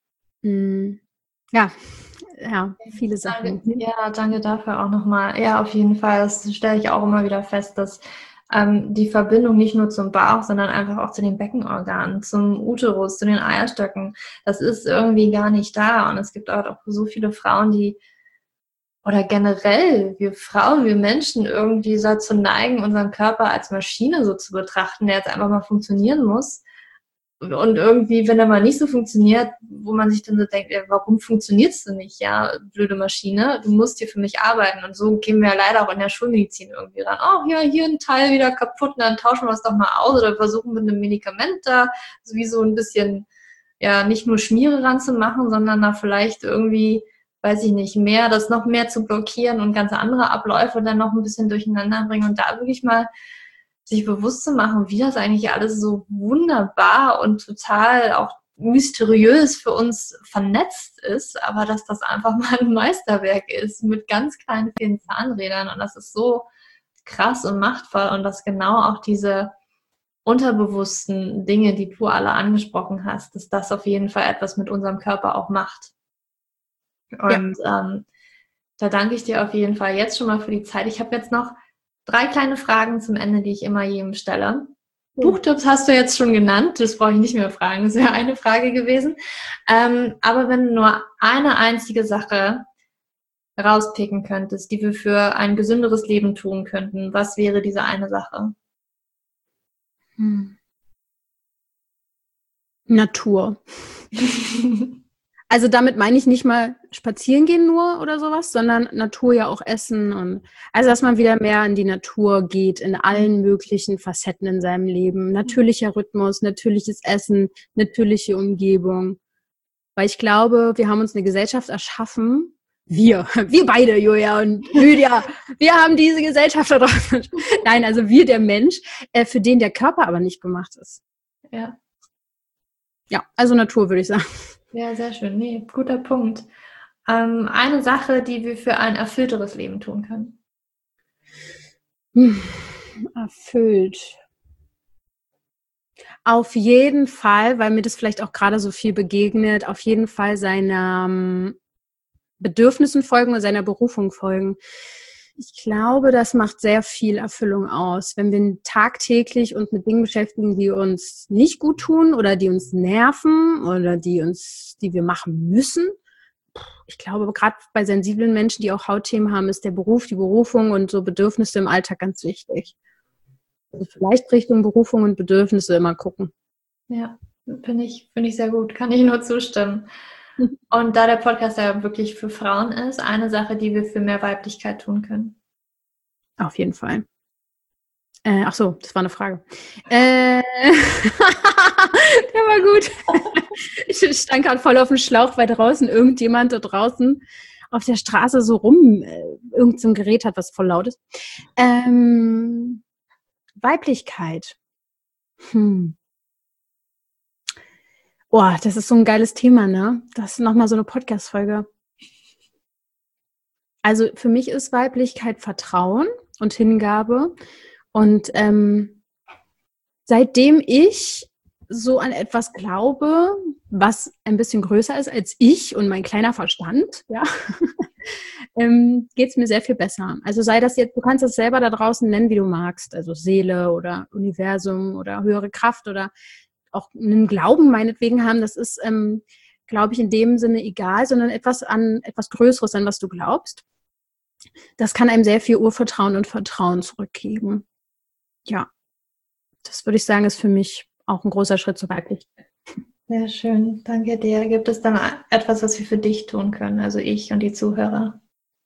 Ja, viele Sachen. Danke dafür auch nochmal. Ja, auf jeden Fall. Das stelle ich auch immer wieder fest, dass die Verbindung nicht nur zum Bauch, sondern einfach auch zu den Beckenorganen, zum Uterus, zu den Eierstöcken, das ist irgendwie gar nicht da. Und es gibt auch so viele Frauen, oder generell wir Frauen, wir Menschen irgendwie dazu neigen, unseren Körper als Maschine so zu betrachten, der jetzt einfach mal funktionieren muss. Und irgendwie, wenn er mal nicht so funktioniert, wo man sich dann so denkt, ja, warum funktionierst du nicht, ja, blöde Maschine, du musst hier für mich arbeiten. Und so gehen wir ja leider auch in der Schulmedizin irgendwie ran. Oh, ja, hier ein Teil wieder kaputt, dann tauschen wir es doch mal aus oder versuchen mit einem Medikament da so ein bisschen, ja, nicht nur Schmiere ranzumachen, sondern da vielleicht irgendwie, weiß ich nicht, das noch mehr zu blockieren und ganz andere Abläufe dann noch ein bisschen durcheinander bringen und da wirklich mal sich bewusst zu machen, wie das eigentlich alles so wunderbar und total auch mysteriös für uns vernetzt ist, aber dass das einfach mal ein Meisterwerk ist mit ganz kleinen, vielen Zahnrädern und das ist so krass und machtvoll und dass genau auch diese unterbewussten Dinge, die du alle angesprochen hast, dass das auf jeden Fall etwas mit unserem Körper auch macht. Und da danke ich dir auf jeden Fall jetzt schon mal für die Zeit. Ich habe jetzt noch 3 kleine Fragen zum Ende, die ich immer jedem stelle. Buchtipps hast du jetzt schon genannt, das brauche ich nicht mehr fragen, das wäre eine Frage gewesen. Aber wenn du nur eine einzige Sache rauspicken könntest, die wir für ein gesünderes Leben tun könnten, was wäre diese eine Sache? Natur. Also damit meine ich nicht mal spazieren gehen nur oder sowas, sondern Natur ja auch essen und also dass man wieder mehr in die Natur geht, in allen möglichen Facetten in seinem Leben. Natürlicher Rhythmus, natürliches Essen, natürliche Umgebung. Weil ich glaube, wir haben uns eine Gesellschaft erschaffen, wir beide, Julia und Lydia, wir haben diese Gesellschaft erschaffen. Nein, also wir, der Mensch, für den der Körper aber nicht gemacht ist. Ja. Ja, also Natur würde ich sagen. Ja, sehr schön. Nee, guter Punkt. Eine Sache, die wir für ein erfüllteres Leben tun können. Erfüllt. Auf jeden Fall, weil mir das vielleicht auch gerade so viel begegnet, auf jeden Fall seinen Bedürfnissen folgen und seiner Berufung folgen. Ich glaube, das macht sehr viel Erfüllung aus, wenn wir tagtäglich uns mit Dingen beschäftigen, die uns nicht gut tun oder die uns nerven oder die wir machen müssen. Ich glaube, gerade bei sensiblen Menschen, die auch Hautthemen haben, ist der Beruf, die Berufung und so Bedürfnisse im Alltag ganz wichtig. Also vielleicht Richtung Berufung und Bedürfnisse immer gucken. Ja, finde ich sehr gut. Kann ich nur zustimmen. Und da der Podcast ja wirklich für Frauen ist, eine Sache, die wir für mehr Weiblichkeit tun können. Auf jeden Fall. Ach so, das war eine Frage. Der war gut. Ich stand gerade voll auf dem Schlauch, weil draußen irgendjemand da draußen auf der Straße so irgend so ein Gerät hat, was voll laut ist. Weiblichkeit. Boah, das ist so ein geiles Thema, ne? Das ist nochmal so eine Podcast-Folge. Also für mich ist Weiblichkeit Vertrauen und Hingabe. Und seitdem ich so an etwas glaube, was ein bisschen größer ist als ich und mein kleiner Verstand, ja, geht es mir sehr viel besser. Also sei das jetzt, du kannst es selber da draußen nennen, wie du magst, also Seele oder Universum oder höhere Kraft oder auch einen Glauben meinetwegen haben, das ist, glaube ich, in dem Sinne egal, sondern etwas Größeres, an was du glaubst. Das kann einem sehr viel Urvertrauen und Vertrauen zurückgeben. Ja, das würde ich sagen, ist für mich auch ein großer Schritt zur Weiblichkeit. Sehr schön, danke dir. Gibt es dann etwas, was wir für dich tun können, also ich und die Zuhörer?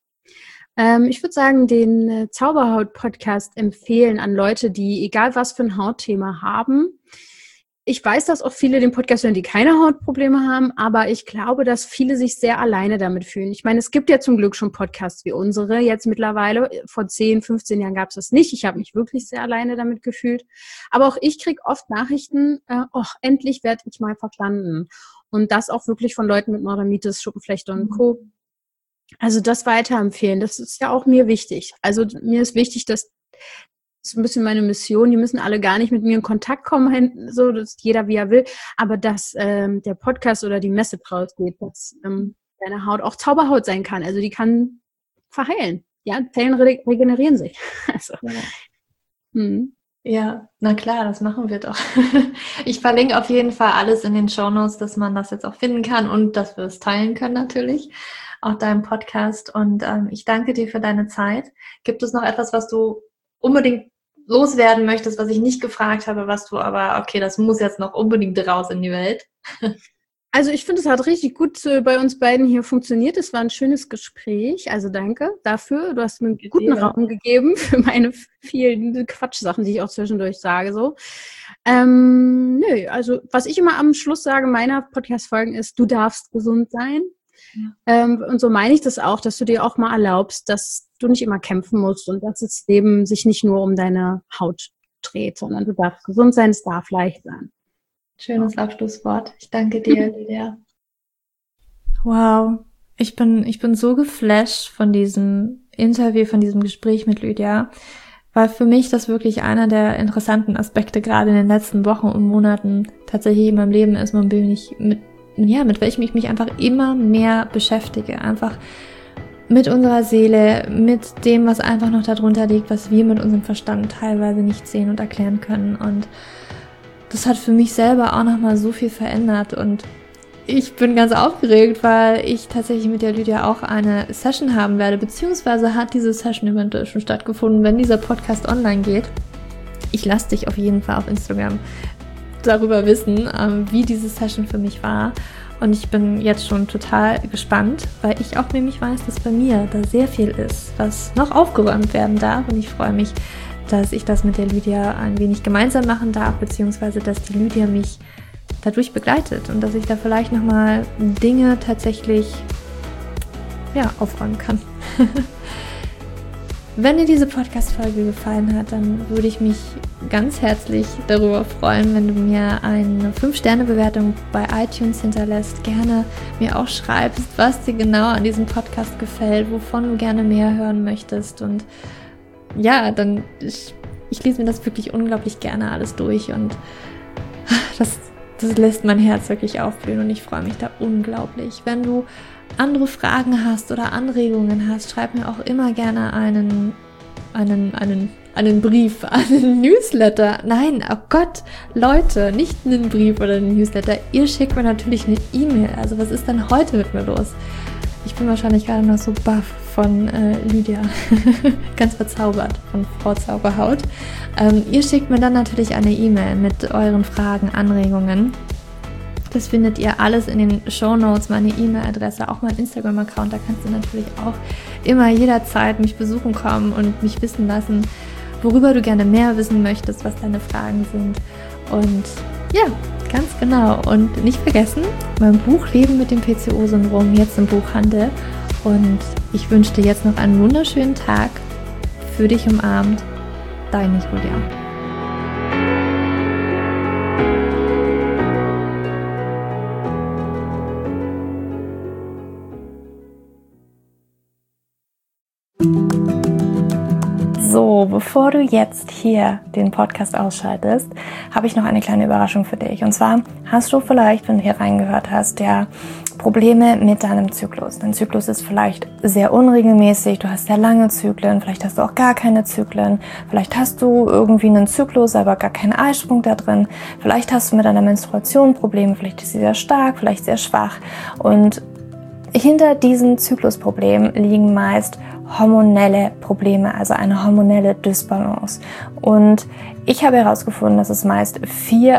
Ich würde sagen, den Zauberhaut-Podcast empfehlen an Leute, die egal was für ein Hautthema haben. Ich weiß, dass auch viele den Podcast hören, die keine Hautprobleme haben, aber ich glaube, dass viele sich sehr alleine damit fühlen. Ich meine, es gibt ja zum Glück schon Podcasts wie unsere jetzt mittlerweile. Vor 10, 15 Jahren gab es das nicht. Ich habe mich wirklich sehr alleine damit gefühlt. Aber auch ich kriege oft Nachrichten, endlich werde ich mal verstanden. Und das auch wirklich von Leuten mit Neurodermitis, Schuppenflechte und Co. Also das weiterempfehlen, das ist ja auch mir wichtig. Also mir ist wichtig, dass das ist ein bisschen meine Mission. Die müssen alle gar nicht mit mir in Kontakt kommen, so dass jeder wie er will. Aber dass der Podcast oder die Message rausgeht, dass deine Haut auch Zauberhaut sein kann. Also die kann verheilen. Ja, Zellen regenerieren sich. Also. Ja. Ja, na klar, das machen wir doch. Ich verlinke auf jeden Fall alles in den Shownotes, dass man das jetzt auch finden kann und dass wir es teilen können natürlich. Auch deinen Podcast. Und ich danke dir für deine Zeit. Gibt es noch etwas, was du unbedingt loswerden möchtest, was ich nicht gefragt habe, was du aber, okay, das muss jetzt noch unbedingt raus in die Welt? Also ich finde, es hat richtig gut bei uns beiden hier funktioniert. Es war ein schönes Gespräch. Also danke dafür. Du hast mir einen guten Raum gegeben für meine vielen Quatschsachen, die ich auch zwischendurch sage. So. Also was ich immer am Schluss sage meiner Podcast-Folgen ist, du darfst gesund sein. Ja. Und so meine ich das auch, dass du dir auch mal erlaubst, dass du nicht immer kämpfen musst und dass das Leben sich nicht nur um deine Haut dreht, sondern du darfst gesund sein, es darf leicht sein. Schönes Abschlusswort. Ich danke dir, Lydia. Wow. Ich bin so geflasht von diesem Interview, von diesem Gespräch mit Lydia, weil für mich das wirklich einer der interessanten Aspekte gerade in den letzten Wochen und Monaten tatsächlich in meinem Leben ist, mit welchem ich mich einfach immer mehr beschäftige. Einfach mit unserer Seele, mit dem, was einfach noch darunter liegt, was wir mit unserem Verstand teilweise nicht sehen und erklären können. Und das hat für mich selber auch nochmal so viel verändert. Und ich bin ganz aufgeregt, weil ich tatsächlich mit der Lydia auch eine Session haben werde, beziehungsweise hat diese Session eventuell schon stattgefunden, wenn dieser Podcast online geht. Ich lasse dich auf jeden Fall auf Instagram darüber wissen, wie diese Session für mich war. Und ich bin jetzt schon total gespannt, weil ich auch nämlich weiß, dass bei mir da sehr viel ist, was noch aufgeräumt werden darf. Und ich freue mich, dass ich das mit der Lydia ein wenig gemeinsam machen darf, beziehungsweise dass die Lydia mich dadurch begleitet und dass ich da vielleicht nochmal Dinge tatsächlich aufräumen kann. Wenn dir diese Podcast-Folge gefallen hat, dann würde ich mich ganz herzlich darüber freuen, wenn du mir eine 5-Sterne-Bewertung bei iTunes hinterlässt. Gerne mir auch schreibst, was dir genau an diesem Podcast gefällt, wovon du gerne mehr hören möchtest. Und ja, dann ich lese mir das wirklich unglaublich gerne alles durch und das lässt mein Herz wirklich aufblühen und ich freue mich da unglaublich. Wenn du andere Fragen hast oder Anregungen hast, schreib mir auch immer gerne einen Brief, einen Newsletter. Nein, oh Gott, Leute, nicht einen Brief oder einen Newsletter. Ihr schickt mir natürlich eine E-Mail. Also was ist denn heute mit mir los? Ich bin wahrscheinlich gerade noch so baff von Lydia, ganz verzaubert von Frau Zauberhaut. Ihr schickt mir dann natürlich eine E-Mail mit euren Fragen, Anregungen. Das findet ihr alles in den Shownotes, meine E-Mail-Adresse, auch mein Instagram-Account. Da kannst du natürlich auch immer jederzeit mich besuchen kommen und mich wissen lassen, worüber du gerne mehr wissen möchtest, was deine Fragen sind. Und ja, ganz genau. Und nicht vergessen, mein Buch Leben mit dem PCO-Syndrom jetzt im Buchhandel. Und ich wünsche dir jetzt noch einen wunderschönen Tag. Für dich umarmt, deine Julia. So, bevor du jetzt hier den Podcast ausschaltest, habe ich noch eine kleine Überraschung für dich. Und zwar hast du vielleicht, wenn du hier reingehört hast, ja Probleme mit deinem Zyklus. Dein Zyklus ist vielleicht sehr unregelmäßig, du hast sehr lange Zyklen, vielleicht hast du auch gar keine Zyklen, vielleicht hast du irgendwie einen Zyklus, aber gar keinen Eisprung da drin, vielleicht hast du mit deiner Menstruation Probleme, vielleicht ist sie sehr stark, vielleicht sehr schwach. Und hinter diesen Zyklusproblemen liegen meist hormonelle Probleme, also eine hormonelle Dysbalance. Und ich habe herausgefunden, dass es meist 4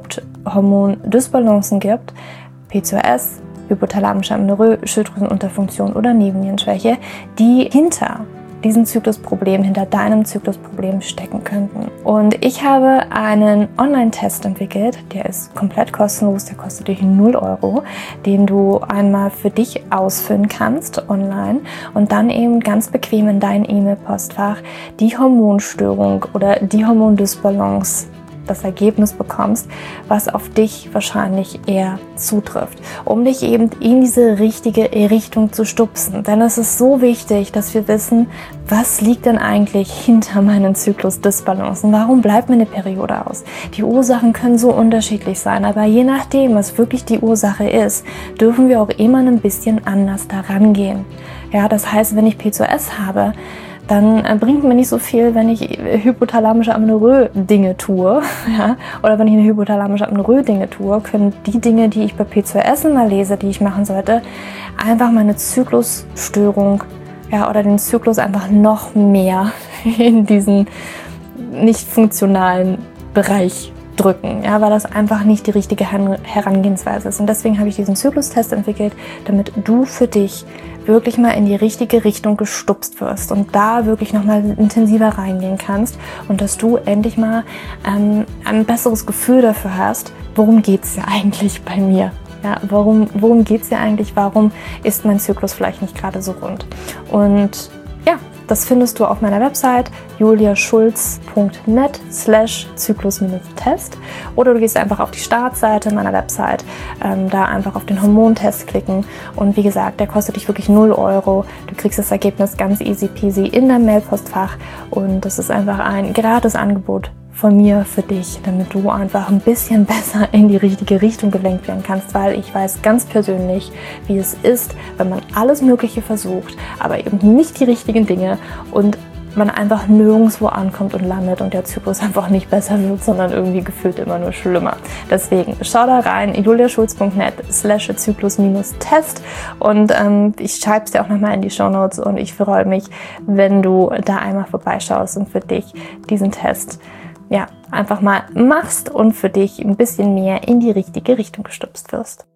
Haupthormondysbalancen gibt: PCOS, hypothalamische Amenorrhoe, Schilddrüsenunterfunktion oder Nebennierenschwäche, die hinter diesen Zyklusproblemen, hinter deinem Zyklusproblem stecken könnten. Und ich habe einen Online-Test entwickelt, der ist komplett kostenlos, der kostet dich 0 €, den du einmal für dich ausfüllen kannst online und dann eben ganz bequem in dein E-Mail-Postfach die Hormonstörung oder die Hormondysbalance, das Ergebnis bekommst, was auf dich wahrscheinlich eher zutrifft, um dich eben in diese richtige Richtung zu stupsen. Denn es ist so wichtig, dass wir wissen, was liegt denn eigentlich hinter meinen Zyklusdysbalancen? Warum bleibt mir eine Periode aus? Die Ursachen können so unterschiedlich sein, aber je nachdem, was wirklich die Ursache ist, dürfen wir auch immer ein bisschen anders daran gehen. Ja, das heißt, wenn ich PCOS habe, dann bringt mir nicht so viel, wenn ich hypothalamische Amenorrhoe Dinge tue, ja, oder wenn ich eine hypothalamische Amenorrhoe Dinge tue, können die Dinge, die ich bei PCOS immer lese, die ich machen sollte, einfach meine Zyklusstörung, ja, oder den Zyklus einfach noch mehr in diesen nicht funktionalen Bereich drücken, ja, weil das einfach nicht die richtige Herangehensweise ist. Und deswegen habe ich diesen Zyklustest entwickelt, damit du für dich wirklich mal in die richtige Richtung gestupst wirst und da wirklich nochmal intensiver reingehen kannst und dass du endlich mal ein besseres Gefühl dafür hast, worum geht es ja eigentlich bei mir? Ja, worum geht es ja eigentlich? Warum ist mein Zyklus vielleicht nicht gerade so rund? Und ja, das findest du auf meiner Website juliaschulz.net/Zyklus-Test oder du gehst einfach auf die Startseite meiner Website, da einfach auf den Hormontest klicken und wie gesagt, der kostet dich wirklich 0 €. Du kriegst das Ergebnis ganz easy peasy in dein Mailpostfach und das ist einfach ein gratis Angebot von mir für dich, damit du einfach ein bisschen besser in die richtige Richtung gelenkt werden kannst, weil ich weiß ganz persönlich, wie es ist, wenn man alles Mögliche versucht, aber eben nicht die richtigen Dinge und man einfach nirgendwo ankommt und landet und der Zyklus einfach nicht besser wird, sondern irgendwie gefühlt immer nur schlimmer. Deswegen schau da rein, juliaschulz.net/Zyklus-Test und ich schreibe es dir auch nochmal in die Shownotes und ich freue mich, wenn du da einmal vorbeischaust und für dich diesen Test einfach mal machst und für dich ein bisschen mehr in die richtige Richtung gestupst wirst.